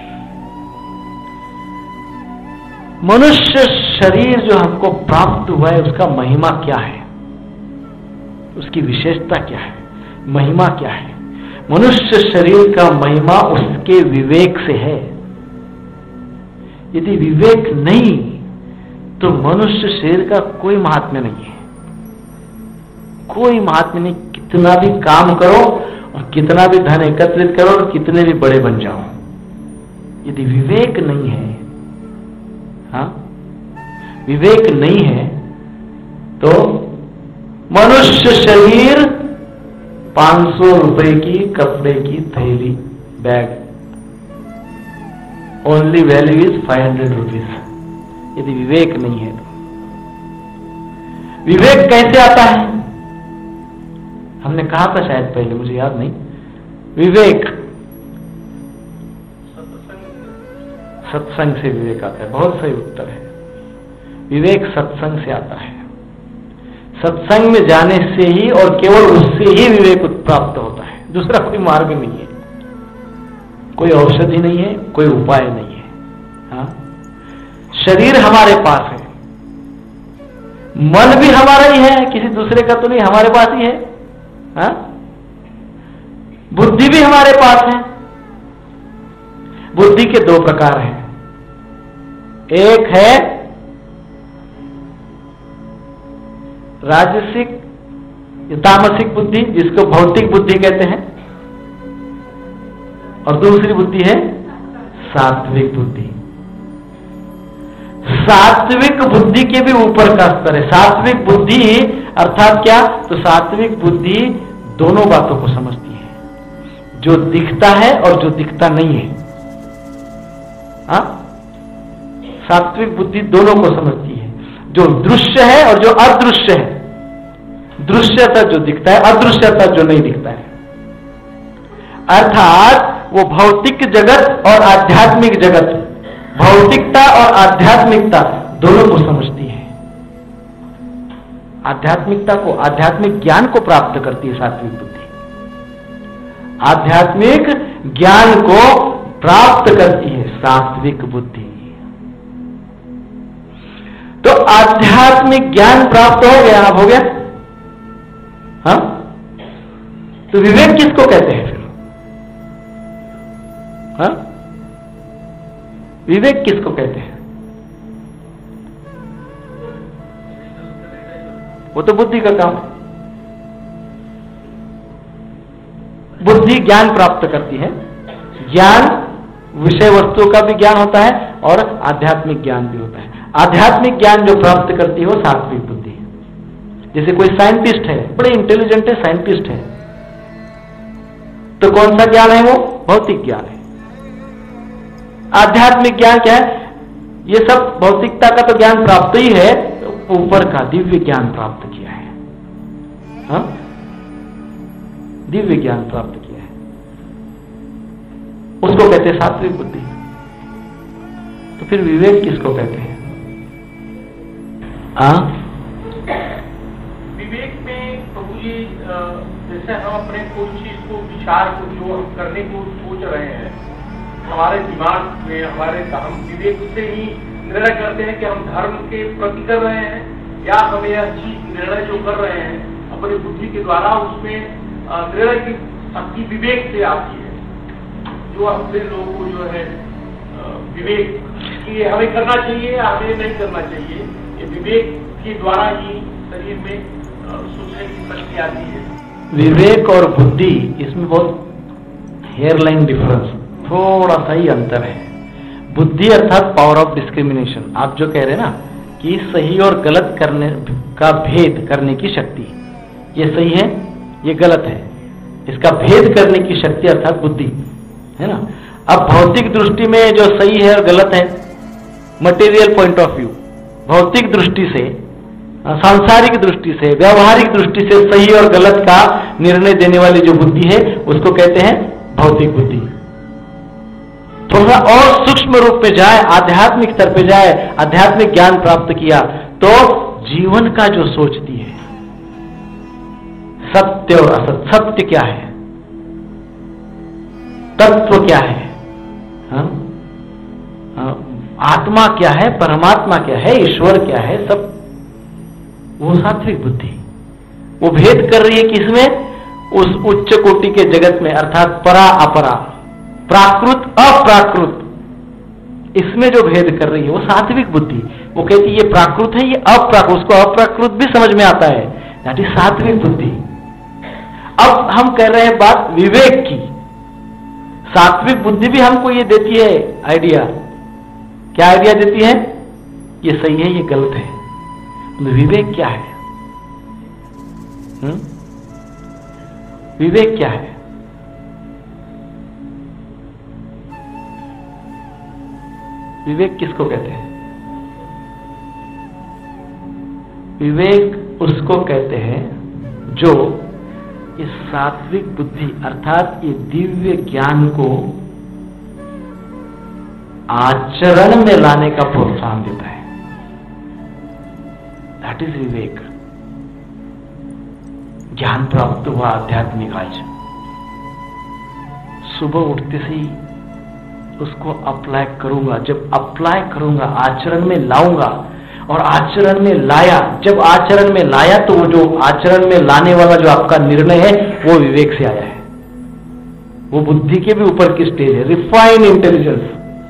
मनुष्य शरीर जो हमको प्राप्त हुआ है उसका महिमा क्या है? उसकी विशेषता क्या है? महिमा क्या है? मनुष्य शरीर का महिमा उसके विवेक से है। यदि विवेक नहीं तो मनुष्य शरीर का कोई महात्म्य नहीं है, कोई महात्म्य नहीं। कितना भी काम करो और कितना भी धन एकत्रित करो और कितने भी बड़े बन जाओ, यदि विवेक नहीं है, हाँ, विवेक नहीं है तो मनुष्य शरीर पांच सौ रुपए की कपड़े की थैली, bag, only value is five hundred rupees. यदि विवेक नहीं है तो विवेक कैसे आता है? हमने कहा था शायद पहले, मुझे याद नहीं। विवेक सत्संग से विवेक आता है। बहुत सही उत्तर है। विवेक सत्संग से आता है। सत्संग में जाने से ही और केवल उससे ही विवेक प्राप्त होता है। दूसरा कोई मार्ग नहीं है, कोई औषधि नहीं है, कोई उपाय नहीं है। हाँ? शरीर हमारे पास है, मन भी हमारा ही है, किसी दूसरे का तो नहीं, हमारे पास ही है। हाँ? बुद्धि भी हमारे पास है। बुद्धि के दो प्रकार हैं। एक है राजसिक या तामसिक बुद्धि, जिसको भौतिक बुद्धि कहते हैं, और दूसरी बुद्धि है सात्विक बुद्धि। सात्विक बुद्धि के भी ऊपर का स्तर है। सात्विक बुद्धि अर्थात क्या? तो सात्विक बुद्धि दोनों बातों को समझती है, जो दिखता है और जो दिखता नहीं है। हा? सात्विक बुद्धि दोनों को समझती है, जो दृश्य है और जो अदृश्य है। दृश्यता जो दिखता है, अदृश्यता जो नहीं दिखता है। अर्थात वो भौतिक जगत और आध्यात्मिक जगत, भौतिकता और आध्यात्मिकता दोनों को समझती है। आध्यात्मिकता को, आध्यात्मिक ज्ञान को प्राप्त करती है सात्विक बुद्धि। आध्यात्मिक ज्ञान को प्राप्त करती है सात्विक बुद्धि। तो आध्यात्मिक ज्ञान प्राप्त हो गया, अब हो गया। हाँ? तो विवेक किसको कहते हैं फिर? हाँ? विवेक किसको कहते हैं? वो तो बुद्धि का काम है। बुद्धि ज्ञान प्राप्त करती है, ज्ञान विषय वस्तुओं का भी ज्ञान होता है और आध्यात्मिक ज्ञान भी होता है। आध्यात्मिक ज्ञान जो प्राप्त करती है वो सात्विक बुद्धि है। जैसे कोई साइंटिस्ट है, बड़े इंटेलिजेंट है, साइंटिस्ट है, तो कौन सा ज्ञान है वो? भौतिक ज्ञान है। आध्यात्मिक ज्ञान क्या है? ये सब भौतिकता का तो ज्ञान प्राप्त ही है, ऊपर का दिव्य ज्ञान प्राप्त किया है। हाँ, दिव्य ज्ञान प्राप्त किया है, उसको कहते हैं सात्विक बुद्धि। तो फिर विवेक किसको कहते हैं? आ? विवेक में प्रभु जी जैसे हम अपने कोई चीज को, विचार को, जो हम करने को सोच रहे हैं, हमारे दिमाग में, हमारे हम विवेक से ही निर्णय करते हैं कि हम धर्म के प्रति कर रहे हैं या हम यह चीज निर्णय जो कर रहे हैं अपनी बुद्धि के द्वारा, उसमें निर्णय की शक्ति विवेक से आती है। जो अपने लोगों को जो है विवेक कि हमें करना चाहिए या हमें नहीं करना चाहिए, ये विवेक के द्वारा ही शरीर में सोचने की शक्ति आती है। विवेक और बुद्धि, इसमें बहुत हेयरलाइन डिफरेंस, थोड़ा सा ही अंतर है। बुद्धि अर्थात पावर ऑफ डिस्क्रिमिनेशन, आप जो कह रहे हैं ना कि सही और गलत करने का भेद करने की शक्ति, ये सही है, ये गलत है, इसका भेद करने की शक्ति अर्थात बुद्धि है ना। अब भौतिक दृष्टि में जो सही है और गलत है, मटेरियल पॉइंट ऑफ व्यू, भौतिक दृष्टि से, सांसारिक दृष्टि से, व्यवहारिक दृष्टि से सही और गलत का निर्णय देने वाली जो बुद्धि है उसको कहते हैं भौतिक बुद्धि। थोड़ा और सूक्ष्म रूप में जाए, आध्यात्मिक स्तर पे जाए, आध्यात्मिक ज्ञान प्राप्त किया तो जीवन का जो सोचती है, सत्य और असत्य, सत्य क्या है, तत्व क्या है, हा? हा? आत्मा क्या है, परमात्मा क्या है, ईश्वर क्या है, सब वो सात्विक बुद्धि वो भेद कर रही है किसमें? उस उच्च कोटि के जगत में, अर्थात परा अपरा, प्राकृत अप्राकृत, इसमें जो भेद कर रही है वो सात्विक बुद्धि। वो कहती है ये प्राकृत है, ये अप्राकृत, उसको अप्राकृत भी समझ में आता है, दैट इज सात्विक बुद्धि। अब हम कह रहे हैं बात विवेक की। सात्विक बुद्धि भी हमको ये देती है आइडिया, क्या आइडिया देती है? ये सही है, ये गलत है। विवेक क्या है? हुँ? विवेक क्या है? विवेक किसको कहते हैं? विवेक उसको कहते हैं जो इस सात्विक बुद्धि अर्थात ये दिव्य ज्ञान को आचरण में लाने का प्रोत्साहन देता है। दैट इज विवेक। ज्ञान प्राप्त हुआ आध्यात्मिक, आज सुबह उठते से ही उसको अप्लाई करूंगा, जब अप्लाई करूंगा आचरण में लाऊंगा, और आचरण में लाया, जब आचरण में लाया तो वो जो आचरण में लाने वाला जो आपका निर्णय है वो विवेक से आया है। वो बुद्धि के भी ऊपर की स्टेज है, रिफाइन इंटेलिजेंस,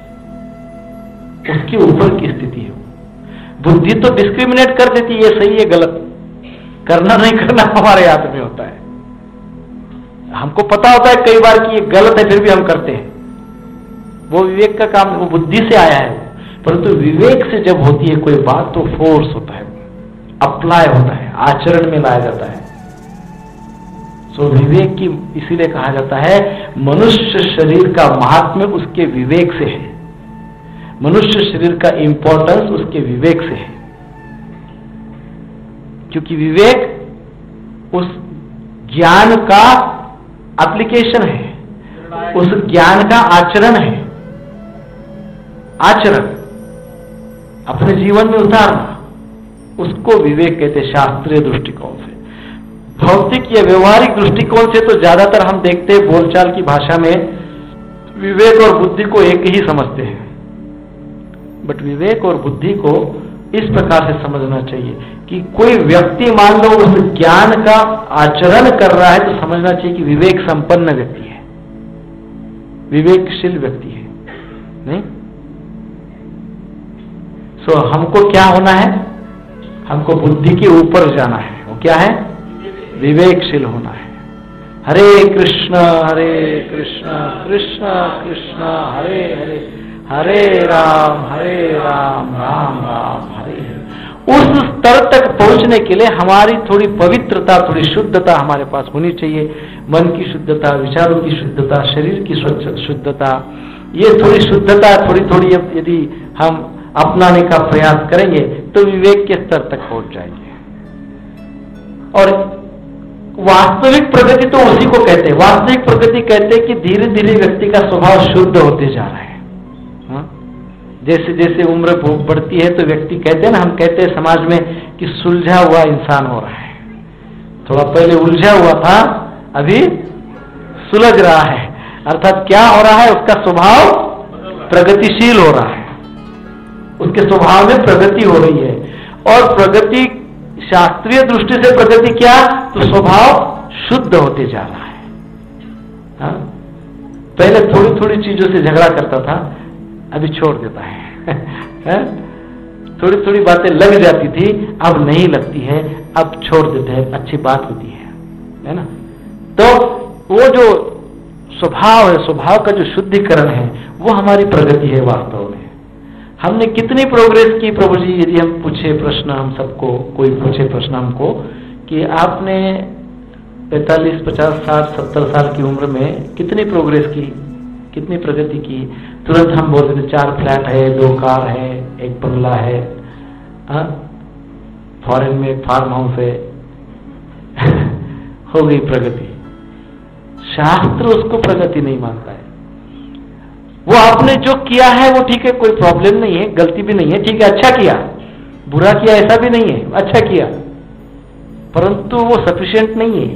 उसके ऊपर की स्थिति है। बुद्धि तो डिस्क्रिमिनेट कर देती है, ये सही है गलत, करना नहीं करना हमारे हाथ में होता है। हमको पता होता है कई बार कि ये गलत है, फिर भी हम करते हैं, वो विवेक का काम, वो बुद्धि से आया है। परंतु विवेक से जब होती है कोई बात तो फोर्स होता है, अप्लाई होता है, आचरण में लाया जाता है। सो विवेक की इसीलिए कहा जाता है मनुष्य शरीर का महात्म्य उसके विवेक से है, मनुष्य शरीर का इंपॉर्टेंस उसके विवेक से है। क्योंकि विवेक उस ज्ञान का एप्लीकेशन है, उस ज्ञान का आचरण है। आचरण अपने जीवन में उतारना, उसको विवेक कहते हैं शास्त्रीय दृष्टिकोण से। भौतिक या व्यवहारिक दृष्टिकोण से तो ज्यादातर हम देखते हैं बोलचाल की भाषा में विवेक और बुद्धि को एक ही समझते हैं, बट विवेक और बुद्धि को इस प्रकार से समझना चाहिए कि कोई व्यक्ति मान लो उस ज्ञान का आचरण कर रहा है तो समझना चाहिए कि विवेक संपन्न व्यक्ति है, विवेकशील व्यक्ति है। नहीं, सो हमको क्या होना है? हमको बुद्धि के ऊपर जाना है, क्या है? विवेकशील होना है। हरे कृष्ण हरे कृष्ण कृष्ण कृष्ण हरे हरे, हरे राम हरे राम राम राम हरे हरे। उस स्तर तक पहुंचने के लिए हमारी थोड़ी पवित्रता, थोड़ी शुद्धता हमारे पास होनी चाहिए। मन की शुद्धता, विचारों की शुद्धता, शरीर की शुद्धता, ये थोड़ी शुद्धता थोड़ी थोड़ी यदि हम अपनाने का प्रयास करेंगे तो विवेक के स्तर तक पहुंच जाएंगे। और वास्तविक प्रगति तो उसी को कहते हैं। वास्तविक प्रगति कहते हैं कि धीरे धीरे व्यक्ति का स्वभाव शुद्ध होते जा रहा है। हा? जैसे जैसे उम्र बढ़ती है तो व्यक्ति कहते हैं ना, हम कहते हैं समाज में कि सुलझा हुआ इंसान हो रहा है। थोड़ा पहले उलझा हुआ था, अभी सुलझ रहा है। अर्थात क्या हो रहा है? उसका स्वभाव प्रगतिशील हो रहा है, उसके स्वभाव में प्रगति हो रही है। और प्रगति, शास्त्रीय दृष्टि से प्रगति क्या? तो स्वभाव शुद्ध होते जा रहा है। हा? पहले थोड़ी थोड़ी चीजों से झगड़ा करता था, अभी छोड़ देता है। हा? थोड़ी थोड़ी बातें लग जाती थी, अब नहीं लगती है, अब छोड़ देते हैं, अच्छी बात होती है, है ना? तो वो जो स्वभाव है, स्वभाव का जो शुद्धिकरण है, वो हमारी प्रगति है वास्तव में। हमने कितनी प्रोग्रेस की प्रभु जी? यदि हम पूछे प्रश्न, हम सबको, कोई पूछे प्रश्न हमको कि आपने पैंतालीस, पचास, साठ, सत्तर साल की उम्र में कितनी प्रोग्रेस की, कितनी प्रगति की? तुरंत हम बोल देते चार फ्लैट है, दो कार है, एक बंगला है, फॉरेन में एक फार्म हाउस है। हो गई प्रगति। शास्त्र उसको प्रगति नहीं मानता है। वो आपने जो किया है वो ठीक है, कोई प्रॉब्लम नहीं है, गलती भी नहीं है, ठीक है, अच्छा किया, बुरा किया ऐसा भी नहीं है, अच्छा किया, परंतु वो सफिशिएंट नहीं है।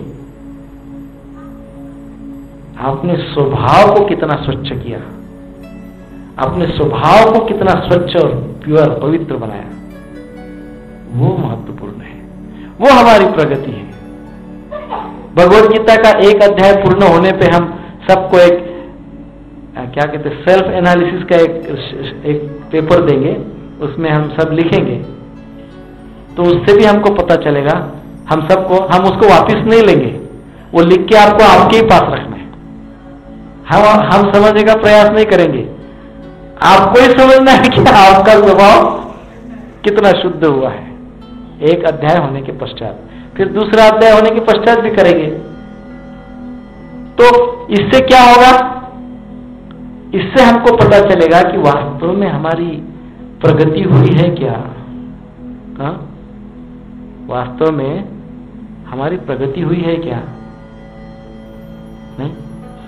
आपने स्वभाव को कितना स्वच्छ किया, आपने स्वभाव को कितना स्वच्छ और प्योर, पवित्र बनाया, वो महत्वपूर्ण है, वो हमारी प्रगति है। भगवद गीता का एक अध्याय पूर्ण होने पे हम सबको एक क्या कहते हैं, सेल्फ एनालिसिस का एक एक पेपर देंगे, उसमें हम सब लिखेंगे, तो उससे भी हमको पता चलेगा। हम सबको, हम उसको वापस नहीं लेंगे, वो लिख के आपको आपके ही पास रखना है। हम हम समझने का प्रयास नहीं करेंगे, आपको ही समझना है कि आपका स्वभाव कितना शुद्ध हुआ है। एक अध्याय होने के पश्चात, फिर दूसरा अध्याय होने के पश्चात भी करेंगे। तो इससे क्या होगा? इससे हमको पता चलेगा कि वास्तव में हमारी प्रगति हुई है क्या। हा? वास्तव में हमारी प्रगति हुई है क्या? नहीं।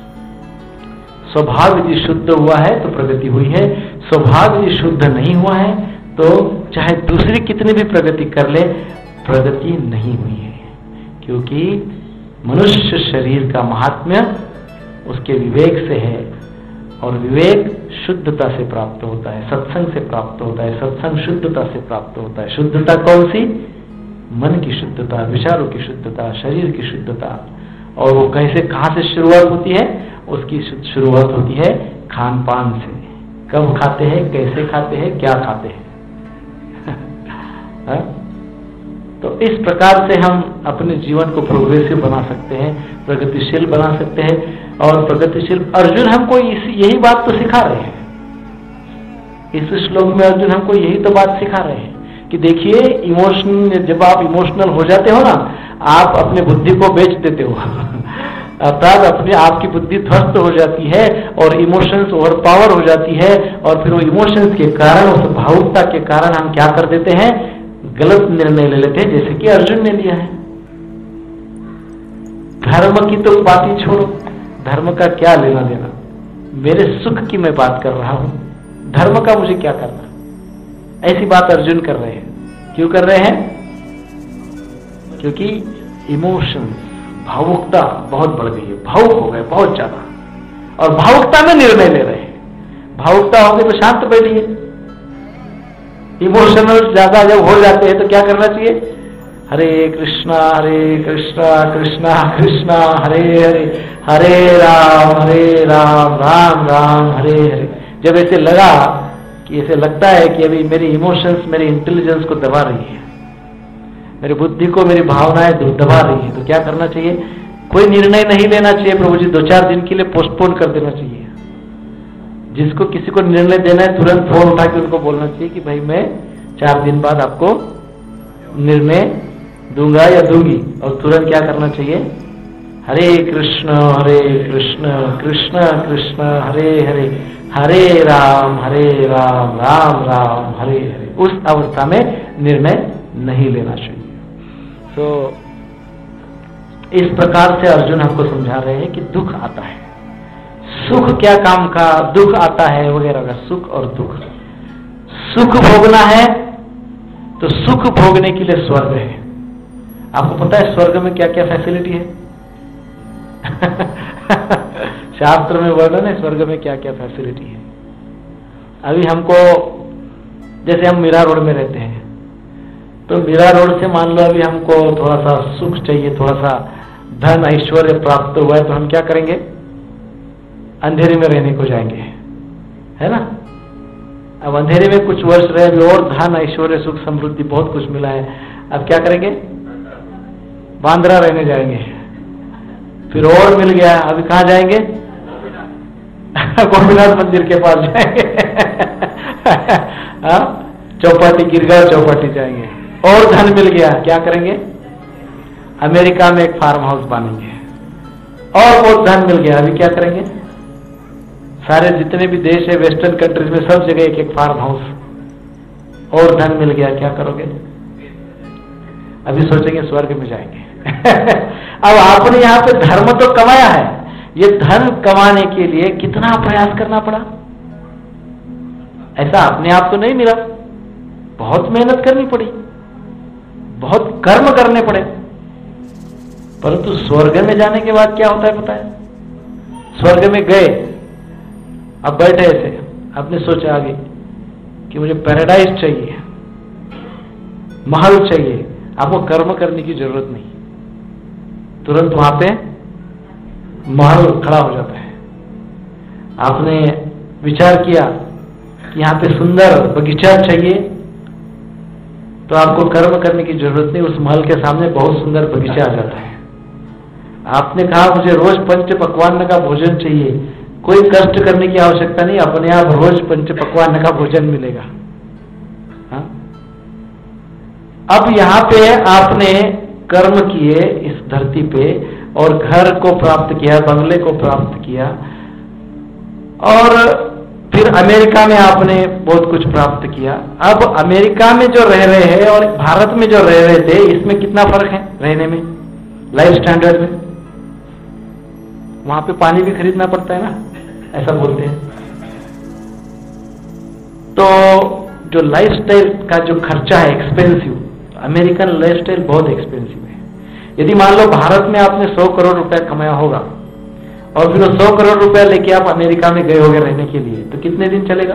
स्वभाव यदि शुद्ध हुआ है तो प्रगति हुई है, स्वभाव यदि शुद्ध नहीं हुआ है तो चाहे दूसरी कितनी भी प्रगति कर ले, प्रगति नहीं हुई है। क्योंकि मनुष्य शरीर का महात्म्य उसके विवेक से है, और विवेक शुद्धता से प्राप्त होता है, सत्संग से प्राप्त होता है, सत्संग शुद्धता से प्राप्त होता है। शुद्धता कौन सी? मन की शुद्धता, विचारों की शुद्धता, शरीर की शुद्धता। और वो कैसे, कहां से शुरुआत होती है? उसकी शुरुआत होती है खान पान से। कब खाते हैं, कैसे खाते हैं, क्या खाते हैं। तो इस प्रकार से हम अपने जीवन को प्रोग्रेसिव बना सकते हैं, प्रगतिशील बना सकते हैं। और प्रगतिशील अर्जुन हमको यही बात तो सिखा रहे हैं। इस श्लोक में अर्जुन हमको यही तो बात सिखा रहे हैं कि देखिए, इमोशन, जब आप इमोशनल हो जाते हो ना, आप अपने बुद्धि को बेच देते हो। अर्थात अपने आपकी बुद्धि ध्वस्त हो जाती है और इमोशंस ओवर पावर हो जाती है, और फिर वो इमोशंस के कारण, उस भावुकता के कारण हम क्या कर देते हैं? गलत निर्णय ले लेते हैं, जैसे कि अर्जुन ने लिया है। धर्म की तो बात ही छोड़ो, धर्म का क्या लेना देना, मेरे सुख की मैं बात कर रहा हूं, धर्म का मुझे क्या करना। ऐसी बात अर्जुन कर रहे हैं। क्यों कर रहे हैं? क्योंकि इमोशंस, भावुकता बहुत बढ़ गई है, भावुक हो गए बहुत ज्यादा, और भावुकता में निर्णय ले रहे हैं। भावुकता हो गई तो शांत बैठिए। इमोशनल ज्यादा जब हो जाते हैं तो क्या करना चाहिए? हरे कृष्णा हरे कृष्णा कृष्णा कृष्णा हरे हरे, हरे राम हरे राम राम राम हरे हरे। जब ऐसे लगा कि ऐसे लगता है कि अभी मेरी इमोशंस मेरे इंटेलिजेंस को दबा रही है, मेरी बुद्धि को मेरी भावनाएं दबा रही है, तो क्या करना चाहिए? कोई निर्णय नहीं लेना चाहिए प्रभु जी, दो चार दिन के लिए पोस्टपोन कर देना चाहिए। जिसको किसी को निर्णय देना है तुरंत फोन उठा के उनको बोलना चाहिए कि भाई मैं चार दिन बाद आपको निर्णय दूंगा या दूंगी, और तुरंत क्या करना चाहिए? हरे कृष्ण हरे कृष्ण कृष्ण कृष्ण हरे हरे, हरे राम हरे राम राम राम हरे हरे। उस अवस्था में निर्णय नहीं लेना चाहिए। तो इस प्रकार से अर्जुन हमको समझा रहे हैं कि दुख आता है, सुख क्या काम का, दुख आता है वगैरह का, सुख और दुख। सुख भोगना है तो सुख भोगने के लिए स्वर्ग है। आपको पता है स्वर्ग में क्या क्या फैसिलिटी है? शास्त्र में वर्णन है स्वर्ग में क्या क्या फैसिलिटी है। अभी हमको, जैसे हम मीरा रोड में रहते हैं, तो मीरा रोड से मान लो अभी हमको थोड़ा सा सुख चाहिए, थोड़ा सा धन ऐश्वर्य प्राप्त हुआ है, तो हम क्या करेंगे? अंधेरे में रहने को जाएंगे, है ना? अब अंधेरे में कुछ वर्ष रहे, अभी और धन ऐश्वर्य सुख समृद्धि बहुत कुछ मिला है, अब क्या करेंगे? बांद्रा रहने जाएंगे। फिर और मिल गया, अभी कहाँ जाएंगे? गोपीनाथ मंदिर के पास जाएंगे। चौपाटी, गिरगांव चौपाटी जाएंगे। और धन मिल गया, क्या करेंगे? अमेरिका में एक फार्म हाउस बांधेंगे। और बहुत धन मिल गया, अभी क्या करेंगे? सारे जितने भी देश है वेस्टर्न कंट्रीज में सब जगह एक एक फार्म हाउस। और धन मिल गया, क्या करोगे? अभी सोचेंगे स्वर्ग में जाएंगे। अब आपने यहां पे धर्म तो कमाया है, ये धन कमाने के लिए कितना प्रयास करना पड़ा? ऐसा अपने आप तो नहीं मिला, बहुत मेहनत करनी पड़ी, बहुत कर्म करने पड़े। परंतु स्वर्ग में जाने के बाद क्या होता है पता है? स्वर्ग में गए, अब बैठे ऐसे, आपने सोचा आगे कि मुझे पैराडाइज चाहिए, महल चाहिए, आपको कर्म करने की जरूरत नहीं, तुरंत वहां पे महल खड़ा हो जाता है। आपने विचार किया कि यहां पे सुंदर बगीचा चाहिए, तो आपको कर्म करने की जरूरत नहीं, उस महल के सामने बहुत सुंदर बगीचा आ जाता है। आपने कहा मुझे रोज पंच पकवान का भोजन चाहिए, कोई कष्ट करने की आवश्यकता नहीं, अपने आप रोज पंच पकवान का भोजन मिलेगा। हा? अब यहां पे आपने कर्म किए इस धरती पे, और घर को प्राप्त किया, बंगले को प्राप्त किया, और फिर अमेरिका में आपने बहुत कुछ प्राप्त किया। अब अमेरिका में जो रह रहे हैं और भारत में जो रह रहे थे, इसमें कितना फर्क है रहने में, लाइफ स्टैंडर्ड में? वहां पे पानी भी खरीदना पड़ता है ना, ऐसा बोलते हैं। तो जो लाइफस्टाइल का जो खर्चा है एक्सपेंसिव, अमेरिकन लाइफस्टाइल बहुत एक्सपेंसिव है। यदि मान लो भारत में आपने सौ करोड़ रुपया कमाया होगा और फिर सौ करोड़ रुपया लेके आप अमेरिका में गए होगे रहने के लिए, तो कितने दिन चलेगा?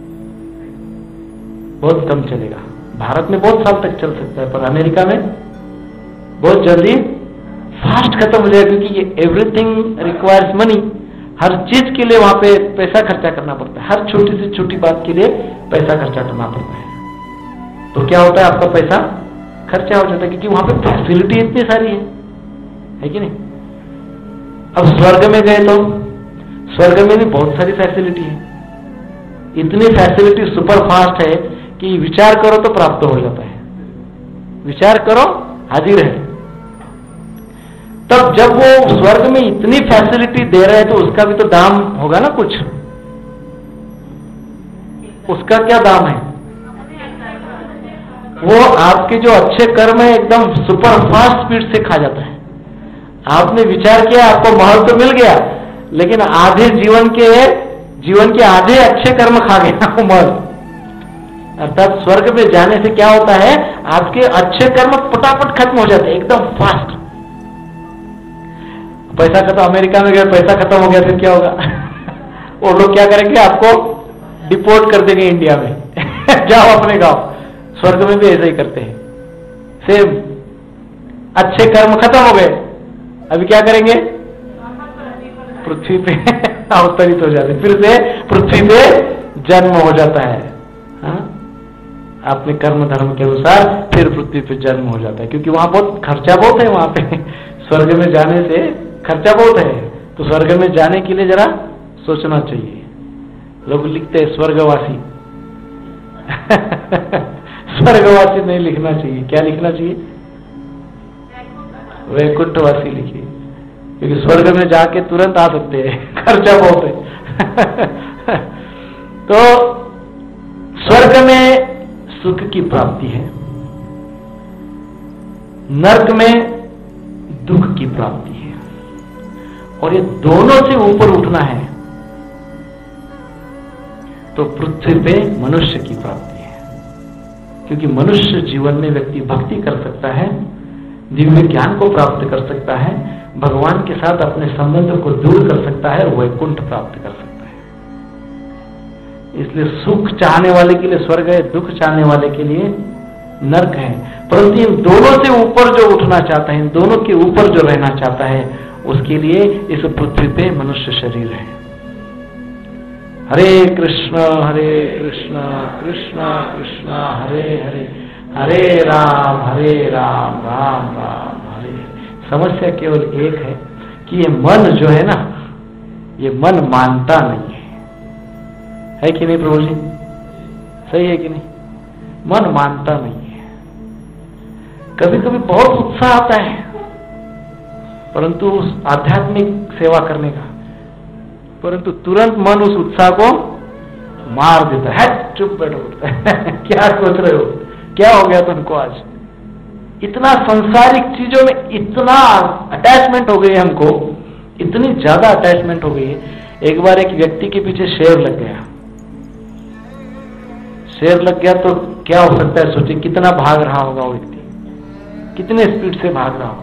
बहुत कम चलेगा। भारत में बहुत साल तक चल सकता है, पर अमेरिका में बहुत जल्दी फास्ट खत्म हो जाएगा, क्योंकि ये एवरीथिंग रिक्वायर्स मनी। हर चीज के लिए वहां पे पैसा खर्चा करना पड़ता है, हर छोटी से छोटी बात के लिए पैसा खर्चा करना पड़ता है। तो क्या होता है, आपका पैसा खर्चा हो जाता है, क्योंकि वहां पे फैसिलिटी इतनी सारी है, है कि नहीं? अब स्वर्ग में गए तो स्वर्ग में भी बहुत सारी फैसिलिटी है, इतनी फैसिलिटी सुपर फास्ट है कि विचार करो तो प्राप्त हो जाता है, विचार करो हाजिर है। तब जब वो स्वर्ग में इतनी फैसिलिटी दे रहे हैं तो उसका भी तो दाम होगा ना कुछ, उसका क्या दाम है? वो आपके जो अच्छे कर्म है एकदम सुपर फास्ट स्पीड से खा जाता है। आपने विचार किया, आपको महल तो मिल गया, लेकिन आधे जीवन के जीवन के आधे अच्छे कर्म खा गया वो महल। अर्थात स्वर्ग में जाने से क्या होता है, आपके अच्छे कर्म फटाफट खत्म हो जाते हैं, एकदम फास्ट। पैसा खत्म, अमेरिका में गए पैसा खत्म हो गया, फिर क्या होगा? वो लोग क्या करेंगे, आपको डिपोर्ट कर देंगे इंडिया में। जाओ अपने गांव। स्वर्ग में भी ऐसा ही करते हैं, सेम। अच्छे कर्म खत्म हो गए, अभी क्या करेंगे? पृथ्वी पे अवतरित हो जाते, फिर से पृथ्वी पे जन्म हो जाता है। हा? अपने कर्म धर्म के अनुसार फिर पृथ्वी पे जन्म हो जाता है, क्योंकि वहां बहुत खर्चा बहुत है। वहां पे स्वर्ग में जाने से खर्चा बहुत है, तो स्वर्ग में जाने के लिए जरा सोचना चाहिए। लोग लिखते हैं स्वर्गवासी स्वर्गवासी नहीं लिखना चाहिए, क्या लिखना चाहिए? वैकुंठवासी लिखिए, क्योंकि स्वर्ग में जाके तुरंत आ सकते हैं, खर्चा बहुत है तो स्वर्ग में सुख की प्राप्ति है, नरक में दुख की प्राप्ति है, और ये दोनों से ऊपर उठना है तो पृथ्वी पे मनुष्य की प्राप्ति है। क्योंकि मनुष्य जीवन में व्यक्ति भक्ति कर सकता है, दिव्य ज्ञान को प्राप्त कर सकता है, भगवान के साथ अपने संबंध को दूर कर सकता है और वैकुंठ प्राप्त कर सकता है। इसलिए सुख चाहने वाले के लिए स्वर्ग है, दुख चाहने वाले के लिए नरक है। परंतु इन दोनों से ऊपर जो उठना चाहता है, इन दोनों के ऊपर जो रहना चाहता है, उसके लिए इस पृथ्वी पे मनुष्य शरीर है। हरे कृष्ण हरे कृष्ण कृष्ण कृष्ण हरे हरे, हरे राम हरे राम राम राम हरे हरे। समस्या केवल एक है कि ये मन जो है ना, ये मन मानता नहीं है, है कि नहीं प्रभु जी? सही है कि नहीं? मन मानता नहीं है। कभी कभी बहुत उत्साह आता है, परंतु उस आध्यात्मिक सेवा करने का, परंतु तुरंत मन उस उत्साह को मार देता है, चुप बैठो क्या सोच रहे हो, क्या हो गया तुमको आज? इतना सांसारिक चीजों में इतना अटैचमेंट हो गई है हमको, इतनी ज्यादा अटैचमेंट हो गई है। एक बार एक व्यक्ति के पीछे शेर लग गया, शेर लग गया तो क्या हो सकता है? सोचिए कितना भाग रहा होगा वो व्यक्ति, कितने स्पीड से भाग रहा होगा।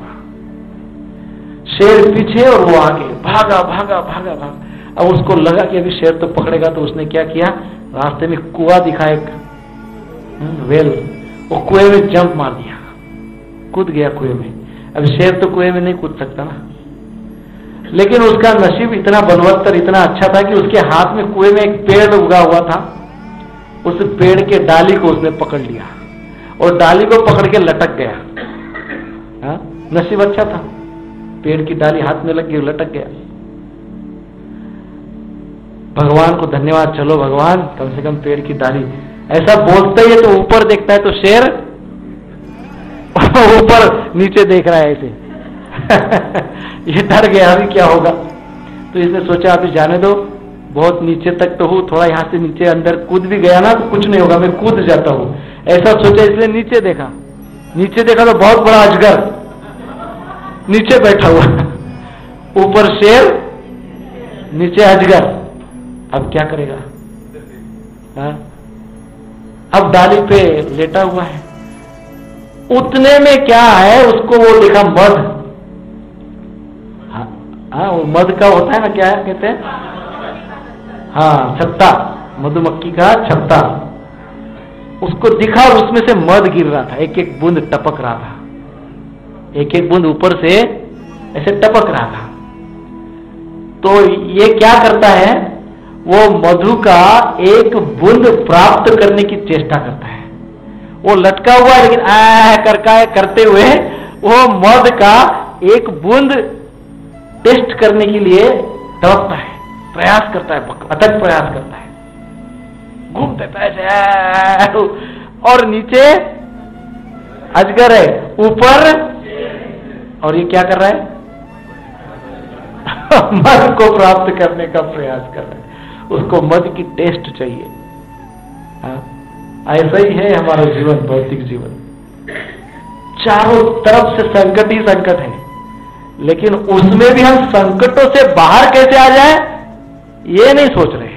शेर पीछे और वो आगे, भागा भागा भागा भागा। अब उसको लगा कि अभी शेर तो पकड़ेगा, तो उसने क्या किया, रास्ते में कुआं दिखा एक वेल, वो कुएं में जंप मार दिया, कूद गया कुएं में। अब शेर तो कुएं में नहीं कूद सकता ना, लेकिन उसका नसीब इतना बलवत्तर, इतना अच्छा था कि उसके हाथ में कुएं में एक पेड़ उगा हुआ था, उस पेड़ के डाली को उसने पकड़ लिया और डाली को पकड़ के लटक गया। हा? नसीब अच्छा था, पेड़ की डाली हाथ में लग गई, लटक गया। भगवान को धन्यवाद, चलो भगवान कम से कम पेड़ की डाली। ऐसा बोलते ही तो ऊपर देखता है तो शेर ऊपर नीचे देख रहा है ऐसे ये डर गया, अभी क्या होगा? तो इसने सोचा अभी जाने दो, बहुत नीचे तक तो हूं, थोड़ा यहां से नीचे अंदर कूद भी गया ना तो कुछ नहीं होगा, मैं कूद जाता हूं, ऐसा सोचा। इसलिए नीचे देखा, नीचे देखा तो बहुत बड़ा अजगर नीचे बैठा हुआ, ऊपर शेर, नीचे अजगर। अब क्या करेगा? हा? अब डाली पे लेटा हुआ है, उतने में क्या है, उसको वो देखा मध। हाँ, हाँ वो मध का होता है ना, क्या है कहते हैं? हाँ छत्ता, मधुमक्खी का छत्ता। उसको दिखा और उसमें से मध गिर रहा था, एक एक बूंद टपक रहा था, एक एक बूंद ऊपर से ऐसे टपक रहा था। तो ये क्या करता है, वो मधु का एक बूंद प्राप्त करने की चेष्टा करता है। वो लटका हुआ है, लेकिन आ करका करते हुए वो मध का एक बूंद टेस्ट करने के लिए तड़पता है, प्रयास करता है, अथक प्रयास करता है, घूम देता है। और नीचे अजगर है, ऊपर, और ये क्या कर रहा है? मध को प्राप्त करने का प्रयास कर रहा है, उसको मध की टेस्ट चाहिए। हाँ? ऐसा ही है हमारा जीवन, भौतिक जीवन, चारों तरफ से संकट ही संकट है, लेकिन उसमें भी हम संकटों से बाहर कैसे आ जाए ये नहीं सोच रहे हैं।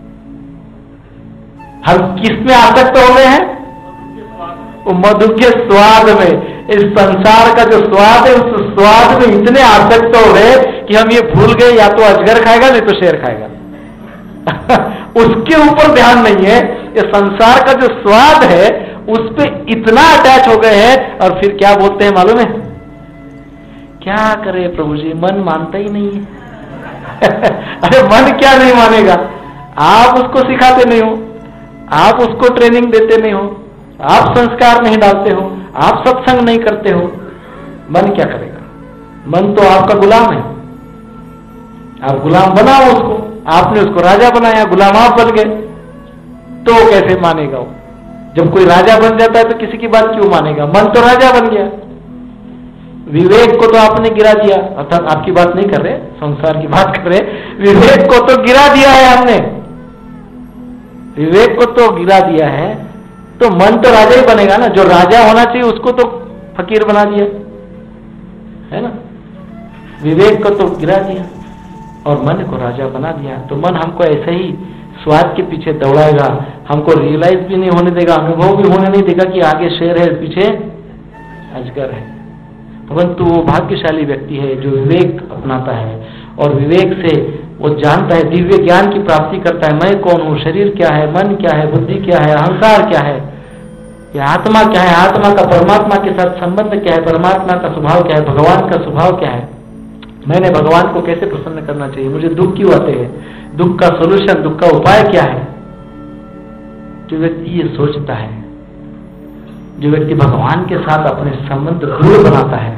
हम किस में आसक्त हो गए हैं? वो मधु के स्वाद में। इस संसार का जो स्वाद है, उस स्वाद में इतने आसक्त हो गए कि हम ये भूल गए, या तो अजगर खाएगा नहीं तो शेर खाएगा उसके ऊपर ध्यान नहीं है। ये संसार का जो स्वाद है उस पे इतना अटैच हो गए हैं, और फिर क्या बोलते हैं मालूम है? क्या करे प्रभु जी, मन मानता ही नहीं है अरे मन क्या नहीं मानेगा? आप उसको सिखाते नहीं हो, आप उसको ट्रेनिंग देते नहीं हो, आप संस्कार नहीं डालते हो, आप सत्संग नहीं करते हो, मन क्या करेगा? मन तो आपका गुलाम है। आप गुलाम बनाओ उसको, आपने उसको राजा बनाया, गुलाम आप बन गए, तो कैसे मानेगा वो? जब कोई राजा बन जाता है तो किसी की बात क्यों मानेगा? मन तो राजा बन गया। विवेक को तो आपने गिरा दिया, अर्थात आपकी बात नहीं कर रहे, संसार की बात कर रहे, विवेक को तो गिरा दिया है हमने, विवेक को तो गिरा दिया है, तो मन तो राजा ही बनेगा ना। जो राजा होना चाहिए उसको तो फकीर बना दिया है ना। विवेक को तो गिरा दिया और मन को राजा बना दिया। तो मन हमको ऐसे ही स्वाद के पीछे दौड़ाएगा, हमको रियलाइज भी नहीं होने देगा, अनुभव भी होने नहीं देगा कि आगे शेर है, पीछे अजगर है। परंतु वो भाग्यशाली व्यक्ति है जो विवेक अपनाता है और विवेक से वो जानता है, दिव्य ज्ञान की प्राप्ति करता है। मैं कौन हूँ, शरीर क्या है, मन क्या है, बुद्धि क्या है, अहंकार क्या है, ये आत्मा क्या है, आत्मा का परमात्मा के साथ संबंध क्या है, परमात्मा का स्वभाव क्या है, भगवान का स्वभाव क्या है, मैंने भगवान को कैसे प्रसन्न करना चाहिए, मुझे दुख क्यों आते हैं, दुख का सोल्यूशन, दुख का उपाय क्या है। जो व्यक्ति ये सोचता है, जो व्यक्ति भगवान के साथ अपने संबंध दृढ़ बनाता है,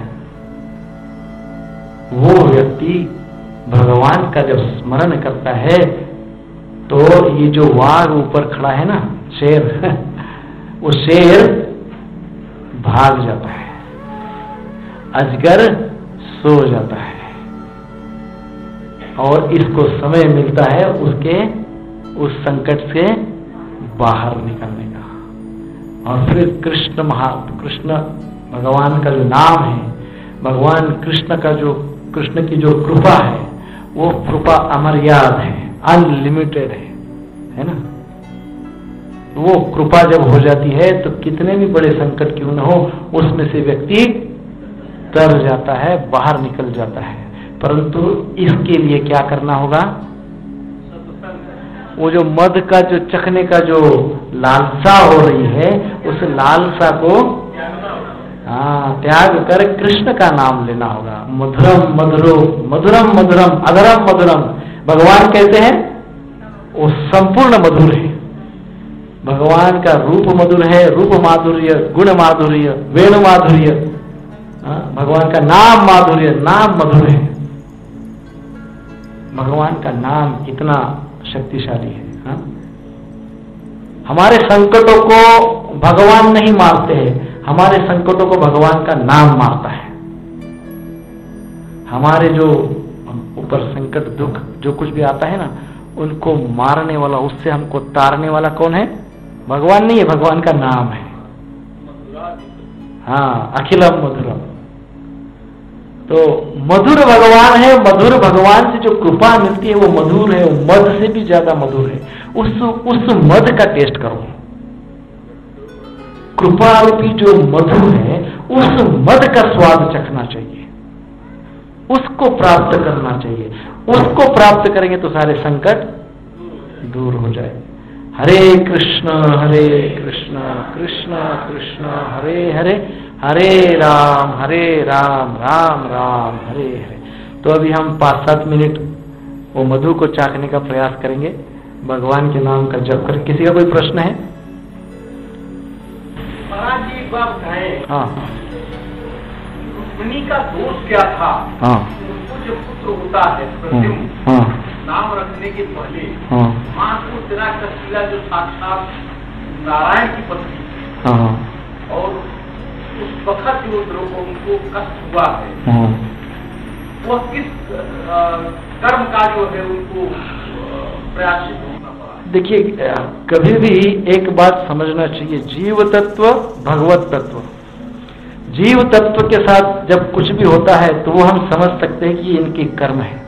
वो व्यक्ति भगवान का जब स्मरण करता है तो ये जो वाघ ऊपर खड़ा है ना, शेर, वो शेर भाग जाता है, अजगर सो जाता है और इसको समय मिलता है उसके उस संकट से बाहर निकलने का। और फिर कृष्ण महा कृष्ण भगवान का जो नाम है, भगवान कृष्ण का जो कृष्ण की जो कृपा है, वो कृपा अमर्याद है, अनलिमिटेड है, है ना। वो कृपा जब हो जाती है तो कितने भी बड़े संकट क्यों न हो, उसमें से व्यक्ति तर जाता है, बाहर निकल जाता है। परंतु इसके लिए क्या करना होगा? वो जो मद का जो चखने का जो लालसा हो रही है, उस लालसा को हाँ त्याग कर कृष्ण का नाम लेना होगा। मधुरम मधुरो मधुरम मधुरम अधरम मधुरम, भगवान कहते हैं वो संपूर्ण मधुर है। भगवान का रूप मधुर है, रूप माधुर्य, गुण माधुर्य, वेणु माधुर्य, भगवान का नाम माधुर्य, नाम मधुर है। भगवान का नाम इतना शक्तिशाली है। हा? हमारे संकटों को भगवान नहीं मारते हैं, हमारे संकटों को भगवान का नाम मारता है। हमारे जो ऊपर संकट दुख जो कुछ भी आता है ना, उनको मारने वाला, उससे हमको तारने वाला कौन है? भगवान नहीं है, भगवान का नाम है। हाँ, अखिलम मधुरम। तो मधुर भगवान है, मधुर भगवान से जो कृपा मिलती है वो मधुर है, वो मध से भी ज्यादा मधुर है। उस उस मध का टेस्ट करो। कृपा रूपी जो मधु है, उस मध का स्वाद चखना चाहिए, उसको प्राप्त करना चाहिए। उसको प्राप्त करेंगे तो सारे संकट दूर हो जाए। हरे कृष्ण हरे कृष्ण कृष्ण कृष्ण हरे हरे, हरे राम हरे राम राम राम हरे हरे। तो अभी हम पांच सात मिनट वो मधु को चाखने का प्रयास करेंगे, भगवान के नाम का जप कर। किसी का कोई प्रश्न है? महाराज जी एक बात कहें। हाँ, रुक्मिणी का दोष क्या था? हाँ, उनको जो पुत्र होता है प्रद्युम्न, हाँ, नाम रखने के पहले हाँ, माँ को तेरा कशीला जो साक्षात नारायण की पत्नी, हाँ, और उस वक्त जो उनको कष्ट हुआ है, हाँ, वह किस कर्म का जो है उनको प्रयासित होना पड़ा? देखिए, कभी भी एक बात समझना चाहिए, जीव तत्व भगवत तत्व। जीव तत्व के साथ जब कुछ भी होता है तो वो हम समझ सकते हैं कि इनके कर्म है।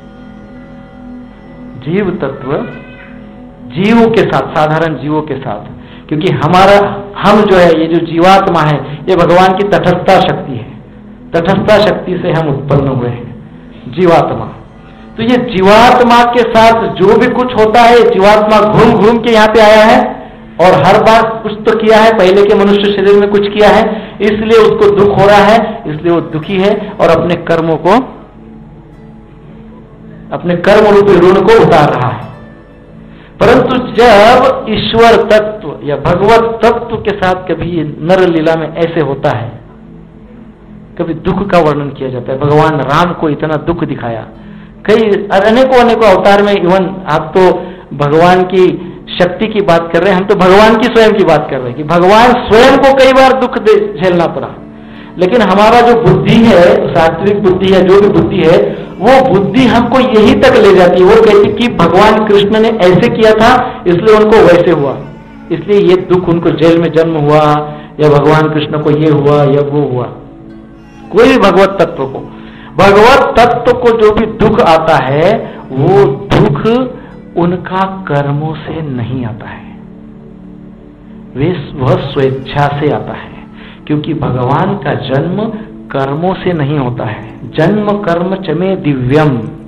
जीव तत्व जीवों के साथ, साधारण जीवों के साथ, क्योंकि हमारा हम जो है, ये जो जीवात्मा है, ये भगवान की तटस्थता शक्ति है। तटस्थता शक्ति से हम उत्पन्न हुए हैं, जीवात्मा। तो ये जीवात्मा के साथ जो भी कुछ होता है, जीवात्मा घूम घूम के यहाँ पे आया है और हर बार कुछ तो किया है, पहले के मनुष्य शरीर में कुछ किया है, इसलिए उसको दुख हो रहा है, इसलिए वो दुखी है और अपने कर्मों को, अपने कर्म रूपी ऋण को उतार रहा है। परंतु जब ईश्वर तत्व या भगवत तत्व के साथ कभी नर लीला में ऐसे होता है, कभी दुख का वर्णन किया जाता है। भगवान राम को इतना दुख दिखाया, कई अनेकों अनेकों अवतार में। इवन आप तो भगवान की शक्ति की बात कर रहे हैं, हम तो भगवान की स्वयं की बात कर रहे हैं कि भगवान स्वयं को कई बार दुख झेलना पड़ा। लेकिन हमारा जो बुद्धि है, सात्विक बुद्धि है, जो भी बुद्धि है, वो बुद्धि हमको यही तक ले जाती है। वो कहती कि भगवान कृष्ण ने ऐसे किया था इसलिए उनको वैसे हुआ, इसलिए ये दुख उनको जेल में जन्म हुआ, या भगवान कृष्ण को ये हुआ या वो हुआ। कोई भी भगवत तत्व को भगवत तत्व को जो भी दुख आता है, वो दुख उनका कर्मों से नहीं आता है, वे वह स्वेच्छा से आता है। क्योंकि भगवान का जन्म कर्मों से नहीं होता है। जन्म कर्म चमे दिव्यम,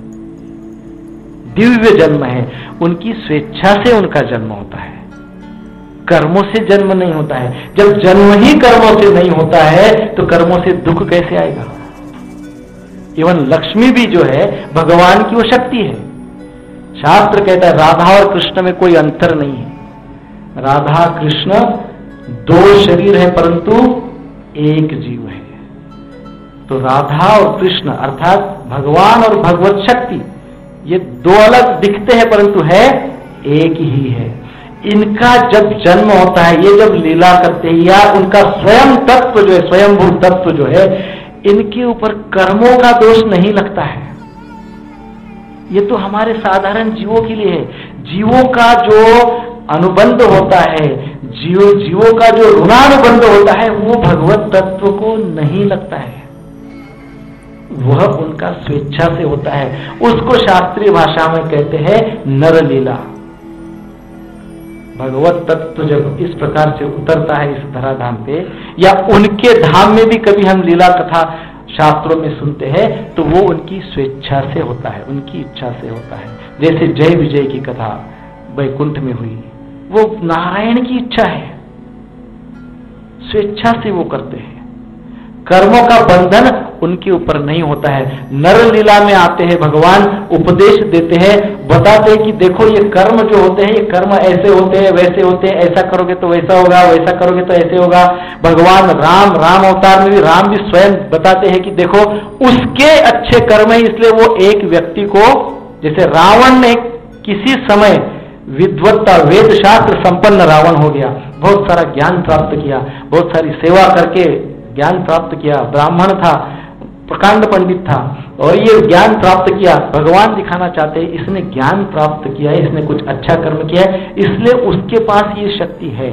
दिव्य जन्म है, उनकी स्वेच्छा से उनका जन्म होता है, कर्मों से जन्म नहीं होता है। जब जन्म ही कर्मों से नहीं होता है तो कर्मों से दुख कैसे आएगा? इवन लक्ष्मी भी जो है भगवान की वो शक्ति है। शास्त्र कहता है राधा और कृष्ण में कोई अंतर नहीं है। राधा कृष्ण दो शरीर है परंतु एक जीव है। तो राधा और कृष्ण अर्थात भगवान और भगवत शक्ति, ये दो अलग दिखते हैं परंतु है एक ही है। इनका जब जन्म होता है, ये जब लीला करते हैं, या उनका स्वयं तत्व जो है, स्वयंभू तत्व जो है, इनके ऊपर कर्मों का दोष नहीं लगता है। ये तो हमारे साधारण जीवों के लिए है। जीवों का जो अनुबंध होता है, जीव जीवों का जो ऋणानुबंध होता है, वो भगवत तत्व को नहीं लगता है, वह उनका स्वेच्छा से होता है। उसको शास्त्रीय भाषा में कहते हैं नर लीला। भगवत तत्व जब इस प्रकार से उतरता है इस धराधाम पे, या उनके धाम में भी कभी हम लीला कथा शास्त्रों में सुनते हैं, तो वो उनकी स्वेच्छा से होता है, उनकी इच्छा से होता है। जैसे जय विजय की कथा वैकुंठ में हुई, वो नारायण की इच्छा है, स्वेच्छा से वो करते हैं। कर्मों का बंधन उनके ऊपर नहीं होता है। नर लीला में आते हैं भगवान, उपदेश देते हैं, बताते हैं कि देखो ये कर्म जो होते हैं, ये कर्म ऐसे होते हैं, वैसे होते हैं, ऐसा करोगे तो वैसा होगा, वैसा करोगे तो ऐसे होगा। भगवान राम राम अवतार में भी राम भी स्वयं बताते हैं कि देखो उसके अच्छे कर्म है, इसलिए वो एक व्यक्ति को, जैसे रावण ने किसी समय विद्वत्ता वेद शास्त्र संपन्न रावण हो गया, बहुत सारा ज्ञान प्राप्त किया, बहुत सारी सेवा करके ज्ञान प्राप्त किया, ब्राह्मण था, प्रकांड पंडित था, और ये ज्ञान प्राप्त किया। भगवान दिखाना चाहते हैं इसने ज्ञान प्राप्त किया है, इसने कुछ अच्छा कर्म किया है, इसलिए उसके पास ये शक्ति है।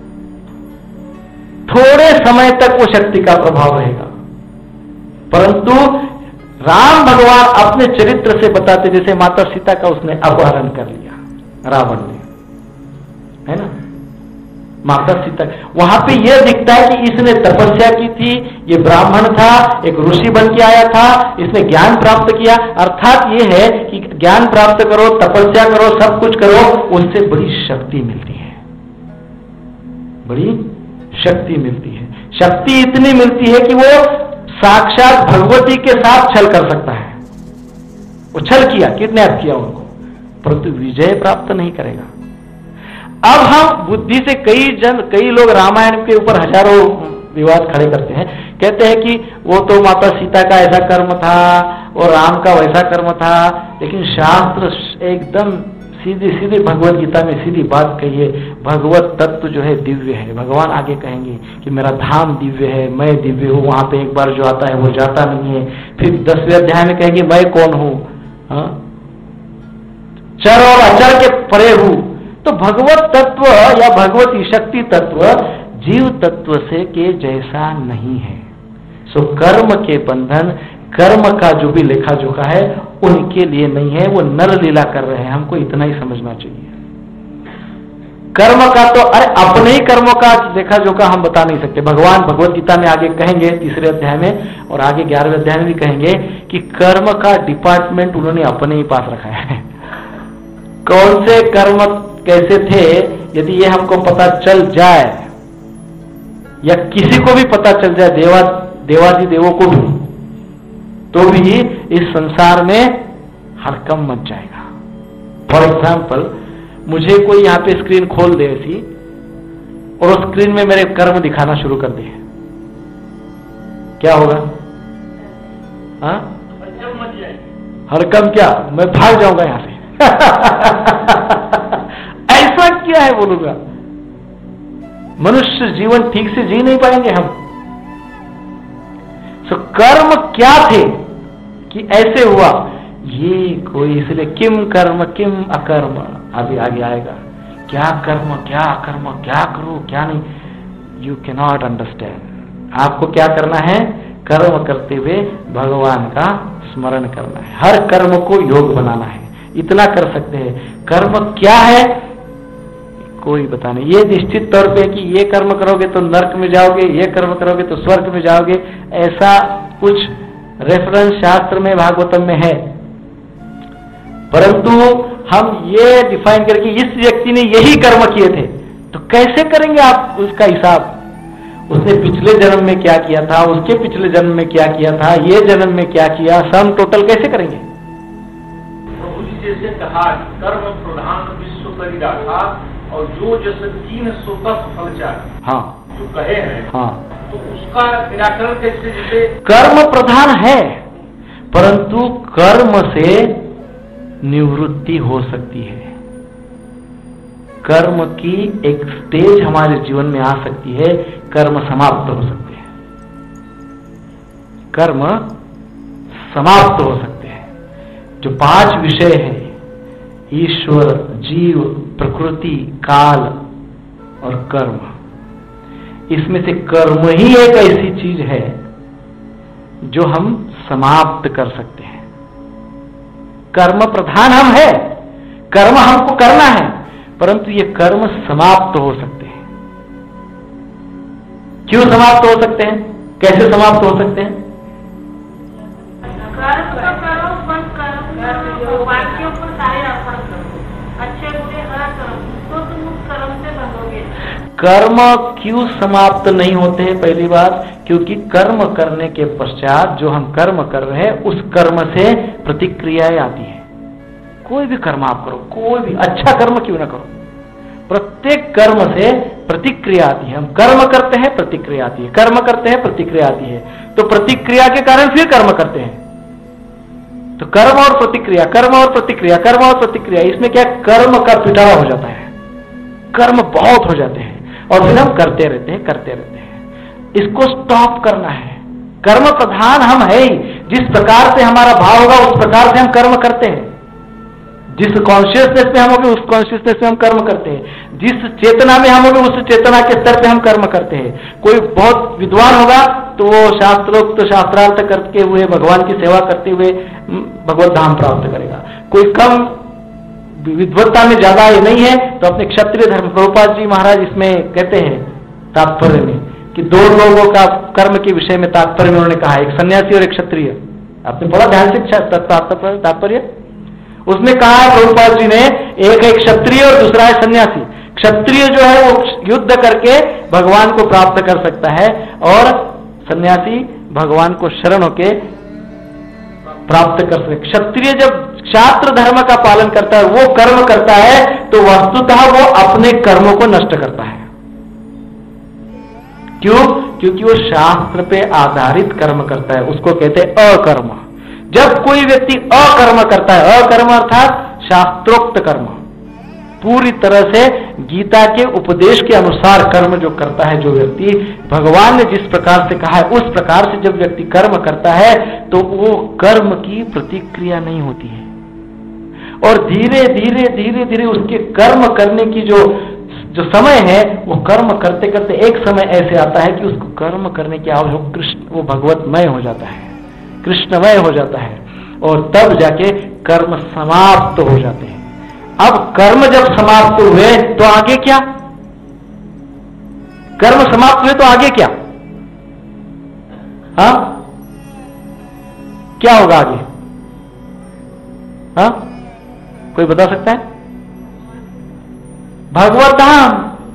थोड़े समय तक वो शक्ति का प्रभाव रहेगा, परंतु राम भगवान अपने चरित्र से बताते, जैसे माता सीता का उसने अपहरण कर लिया रावण ने, है ना, माता सीता, वहां पे यह दिखता है कि इसने तपस्या की थी, ये ब्राह्मण था, एक ऋषि बन के आया था, इसने ज्ञान प्राप्त किया। अर्थात ये है कि ज्ञान प्राप्त करो, तपस्या करो, सब कुछ करो, उससे बड़ी शक्ति मिलती है, बड़ी शक्ति मिलती है। शक्ति इतनी मिलती है कि वो साक्षात भगवती के साथ छल कर सकता है। वो छल किया, किडनैप किया उनको, परंतु विजय प्राप्त नहीं करेगा। अब हम बुद्धि से कई जन कई लोग रामायण के ऊपर हजारों विवाद खड़े करते हैं, कहते हैं कि वो तो माता सीता का ऐसा कर्म था और राम का वैसा कर्म था, लेकिन शास्त्र एकदम सीधी सीधी भगवत गीता में सीधी बात कही है, भगवत तत्व जो है दिव्य है। भगवान आगे कहेंगे कि मेरा धाम दिव्य है, मैं दिव्य हूं, वहां पे एक बार जो आता है वो जाता नहीं है। फिर दसवें अध्याय में कहेंगे मैं कौन हूं, चर और अचर के परे हूं। तो भगवत तत्व या भगवती शक्ति तत्व जीव तत्व से के जैसा नहीं है। सो कर्म के बंधन, कर्म का जो भी लेखा जोखा है उनके लिए नहीं है, वो नर लीला कर रहे हैं, हमको इतना ही समझना चाहिए। कर्म का तो अरे अपने ही कर्मों का लेखा जोखा हम बता नहीं सकते। भगवान भगवत गीता में आगे कहेंगे तीसरे अध्याय में, और आगे ग्यारहवें अध्याय में भी कहेंगे कि कर्म का डिपार्टमेंट उन्होंने अपने ही पास रखा है। कौन से कर्म कैसे थे, यदि ये हमको पता चल जाए, या किसी को भी पता चल जाए, देवा देवादि देवों को भी, तो भी इस संसार में हड़कंप मच जाएगा। फॉर एग्जाम्पल, मुझे कोई यहाँ पे स्क्रीन खोल दे ऐसी और उस स्क्रीन में मेरे कर्म दिखाना शुरू कर दे, क्या होगा? हाँ, हरकम क्या, मैं भाग जाऊंगा यहां से ऐसा क्या है बोलूंगा? मनुष्य जीवन ठीक से जी नहीं पाएंगे हम। सो कर्म क्या थे कि ऐसे हुआ? ये कोई इसलिए किम कर्म किम अकर्म, अभी आगे आएगा। क्या कर्म क्या अकर्म, क्या करो क्या नहीं, यू कैन नॉट अंडरस्टैंड। आपको क्या करना है? कर्म करते हुए भगवान का स्मरण करना है, हर कर्म को योग बनाना है, इतना कर सकते हैं। कर्म क्या है कोई बता नहीं। ये निश्चित तौर पे कि ये कर्म करोगे तो नरक में जाओगे, ये कर्म करोगे तो स्वर्ग में जाओगे, ऐसा कुछ रेफरेंस शास्त्र में भागवतम में है। परंतु हम ये डिफाइन करके इस व्यक्ति ने यही कर्म किए थे, तो कैसे करेंगे आप उसका हिसाब? उसने पिछले जन्म में क्या किया था, उसके पिछले जन्म में क्या किया था, ये जन्म में क्या किया, सम टोटल कैसे करेंगे? प्रभु जी जैसे कहा कर्म प्रधान विश्व परिराखा और जो जैसे तीन स्वतः फलचार, हाँ, जो कहे हैं, हाँ, तो उसका निराकरण कैसे? जैसे कर्म प्रधान है, परंतु कर्म से निवृत्ति हो सकती है। कर्म की एक स्टेज हमारे जीवन में आ सकती है, कर्म समाप्त हो सकते हैं, कर्म समाप्त हो सकते हैं। जो पांच विषय है, ईश्वर, जीव, प्रकृति, काल और कर्म, इसमें से कर्म ही एक ऐसी चीज है जो हम समाप्त कर सकते हैं। कर्म प्रधान हम है, कर्म हमको करना है, परंतु ये कर्म समाप्त हो सकते हैं। क्यों समाप्त हो सकते हैं? कैसे समाप्त हो सकते हैं? कर्म तो करो, बस करो, वाक्यों पर सारे अर्पण करो, अच्छे बुरे हर कर्म, तो तुम उस कर्म से बंधोगे। कर्म क्यों समाप्त नहीं होते हैं? पहली बात, क्योंकि कर्म करने के पश्चात जो हम कर्म कर रहे हैं उस कर्म से प्रतिक्रियाएं आती है। कोई भी कर्म आप करो, कोई भी अच्छा कर्म क्यों ना करो, प्रत्येक कर्म से प्रतिक्रिया आती है। हम कर्म करते हैं, प्रतिक्रिया आती है, कर्म करते हैं, प्रतिक्रिया आती है, तो प्रतिक्रिया के कारण फिर कर्म करते हैं। तो कर्म और प्रतिक्रिया, कर्म और प्रतिक्रिया, कर्म और प्रतिक्रिया, इसमें क्या कर्म का पिटारा हो जाता है, कर्म बहुत हो जाते हैं और फिर हम करते रहते हैं करते रहते हैं। इसको स्टॉप करना है। कर्म प्रधान हम है ही, जिस प्रकार से हमारा भाव होगा उस प्रकार से हम कर्म करते हैं। जिस कॉन्शियसनेस में हम होंगे उस कॉन्शियसनेस में हम कर्म करते हैं, जिस चेतना में हम होंगे उस चेतना के स्तर पे हम कर्म करते हैं। कोई बहुत विद्वान होगा तो वो शास्त्रोक्त तो शास्त्रार्थ करते हुए भगवान की सेवा करते हुए भगवत धाम प्राप्त करेगा। कोई कम विद्वत्ता में ज्यादा ये नहीं है तो अपने क्षत्रिय धर्म, प्रभुपाद जी महाराज इसमें कहते हैं तात्पर्य में कि दो लोगों का कर्म के विषय में तात्पर्य में उन्होंने कहा, एक सन्यासी और एक क्षत्रिय। आपने बड़ा ध्यान से तात्पर्य उसमें कहा है प्रभुपाद जी ने, एक है क्षत्रिय और दूसरा है सन्यासी। क्षत्रिय जो है वो युद्ध करके भगवान को प्राप्त कर सकता है और सन्यासी भगवान को शरण होके प्राप्त कर सकते। क्षत्रिय जब क्षात्र धर्म का पालन करता है, वो कर्म करता है, तो वस्तुतः वो अपने कर्मों को नष्ट करता है। क्यों? क्योंकि वो शास्त्र पे आधारित कर्म करता है, उसको कहते हैं अकर्म। जब कोई व्यक्ति अकर्म करता है, अकर्म अर्थात शास्त्रोक्त कर्म, पूरी तरह से गीता के उपदेश के अनुसार कर्म जो करता है जो व्यक्ति, भगवान ने जिस प्रकार से कहा है उस प्रकार से जब व्यक्ति कर्म करता है तो वो कर्म की प्रतिक्रिया नहीं होती है और धीरे धीरे धीरे धीरे उसके कर्म करने की जो जो समय है वो कर्म करते करते एक समय ऐसे आता है कि उसको कर्म करने की आवश्यक, कृष्ण वो भगवतमय हो जाता है, कृष्णमय हो जाता है और तब जाके कर्म समाप्त हो जाते हैं। अब कर्म जब समाप्त हुए तो आगे क्या? कर्म समाप्त हुए तो आगे क्या? हाँ, क्या होगा आगे? हाँ, कोई बता सकता है? भगवत धाम।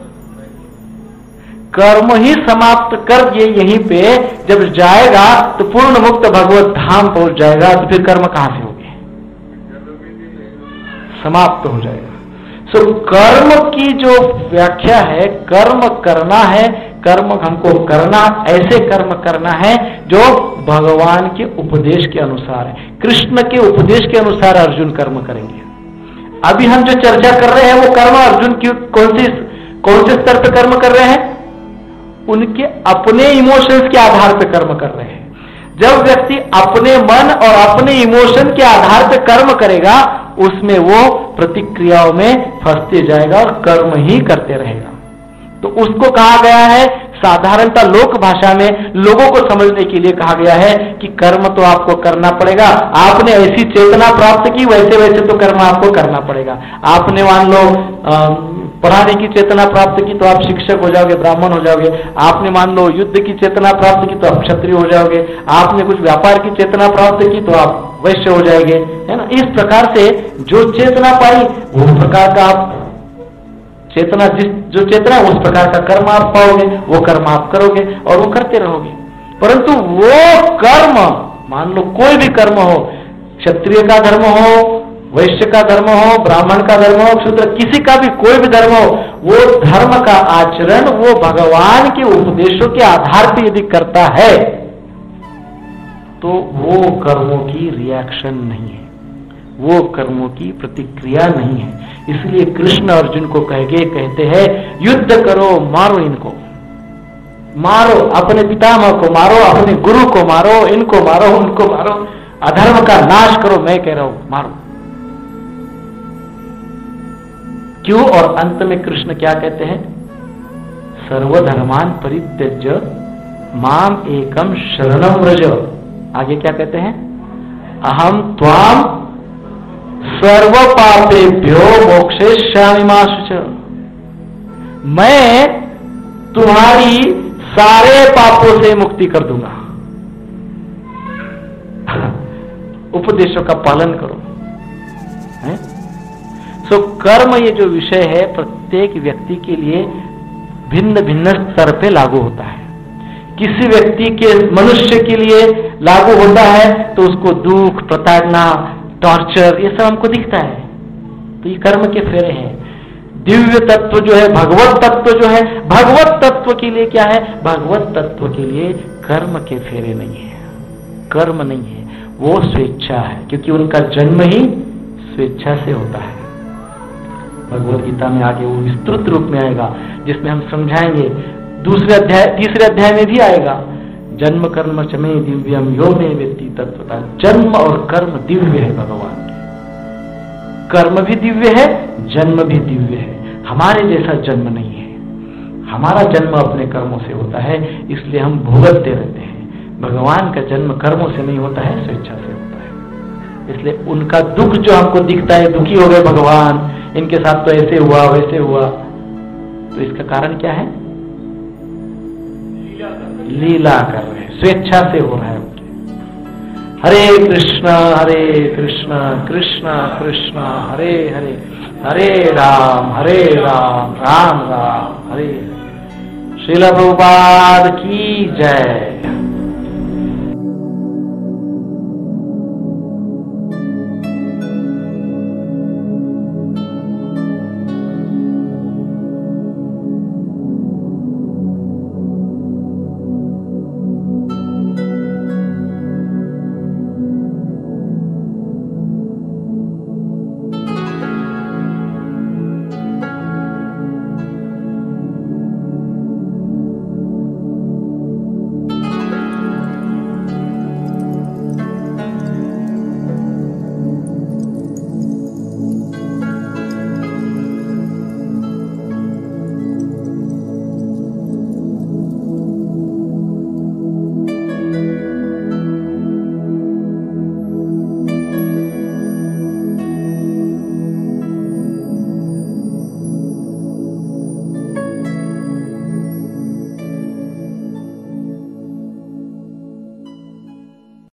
कर्म ही समाप्त कर दिए यहीं पे जब जाएगा तो पूर्ण मुक्त भगवत धाम पहुंच जाएगा, तो फिर कर्म कहां से होंगे? समाप्त हो जाएगा। सो कर्म की जो व्याख्या है, कर्म करना है, कर्म हमको करना, ऐसे कर्म करना है जो भगवान के उपदेश के अनुसार है। कृष्ण के उपदेश के अनुसार अर्जुन कर्म करेंगे। अभी हम जो चर्चा कर रहे हैं वो कर्म अर्जुन की कौन सी कौन से स्तर पर कर्म कर रहे हैं? उनके अपने इमोशंस के आधार पर कर्म कर रहे हैं। जब व्यक्ति अपने मन और अपने इमोशन के आधार पर कर्म करेगा, उसमें वो प्रतिक्रियाओं में फंसते जाएगा और कर्म ही करते रहेगा। तो उसको कहा गया है, साधारणतः लोक भाषा में लोगों को समझने के लिए कहा गया है कि कर्म तो आपको करना पड़ेगा। आपने ऐसी चेतना प्राप्त की, वैसे वैसे तो कर्म आपको करना पड़ेगा। आपने मान लो पढ़ाने की चेतना प्राप्त की तो आप शिक्षक हो जाओगे, ब्राह्मण हो जाओगे। आपने मान लो युद्ध की चेतना प्राप्त की तो आप क्षत्रिय हो जाओगे। आपने कुछ व्यापार की चेतना प्राप्त की तो आप वैश्य हो जाएंगे, है ना। इस प्रकार से जो चेतना पाई उस प्रकार का आप चेतना, जिस जो चेतना उस प्रकार का कर्म आप पाओगे, वो कर्म आप करोगे और वो करते रहोगे। परंतु वो कर्म, मान लो कोई भी कर्म हो, क्षत्रिय का धर्म हो, वैश्य का धर्म हो, ब्राह्मण का धर्म हो, शूद्र, किसी का भी कोई भी धर्म हो, वो धर्म का आचरण वो भगवान के उपदेशों के आधार पर यदि करता है तो वो कर्मों की रिएक्शन नहीं है, वो कर्मों की प्रतिक्रिया नहीं है। इसलिए कृष्ण अर्जुन को कहे कहते हैं, युद्ध करो, मारो इनको, मारो, अपने पितामह को मारो, अपने गुरु को मारो, इनको मारो, उनको मारो, अधर्म का नाश करो, मैं कह रहा हूं मारो। क्यों? और अंत में कृष्ण क्या कहते हैं? सर्वधर्मान परित्यज्य माम एकम शरणम व्रज। आगे क्या कहते हैं? अहम त्वाम सर्व पापेभ्यो मोक्षयिष्यामि मा शुच। मैं तुम्हारी सारे पापों से मुक्ति कर दूंगा। उपदेशों का पालन करो, है? सो so, कर्म ये जो विषय है प्रत्येक व्यक्ति के लिए भिन्न भिन्न स्तर पे लागू होता है। किसी व्यक्ति के, मनुष्य के लिए लागू होता है तो उसको दुख, प्रताड़ना, टॉर्चर, ये सब हमको दिखता है, तो ये कर्म के फेरे हैं। दिव्य तत्व जो है, भगवत तत्व जो है, भगवत तत्व के लिए क्या है? भगवत तत्व के लिए कर्म के फेरे नहीं है, कर्म नहीं है, वो स्वेच्छा है, क्योंकि उनका जन्म ही स्वेच्छा से होता है। भगवत गीता में आगे वो विस्तृत रूप में आएगा, जिसमें हम समझाएंगे। दूसरे अध्याय, तीसरे अध्याय में भी आएगा, जन्म कर्म च मे दिव्यम यो मे वेत्ति तत्वता। जन्म और कर्म दिव्य है भगवान के, कर्म भी दिव्य है, जन्म भी दिव्य है। हमारे जैसा जन्म नहीं है, हमारा जन्म अपने कर्मों से होता है, इसलिए हम भुगतते रहते हैं। भगवान का जन्म कर्मों से नहीं होता है, स्वेच्छा से होता है। इसलिए उनका दुख जो हमको दिखता है, दुखी हो गए भगवान, इनके साथ तो ऐसे हुआ वैसे हुआ, तो इसका कारण क्या है? लीला कर रहे हैं, स्वेच्छा से हो रहा है उनके। हरे कृष्णा हरे कृष्णा कृष्णा कृष्णा हरे हरे, हरे राम हरे राम राम राम हरे। श्रील प्रभुपाद की जय।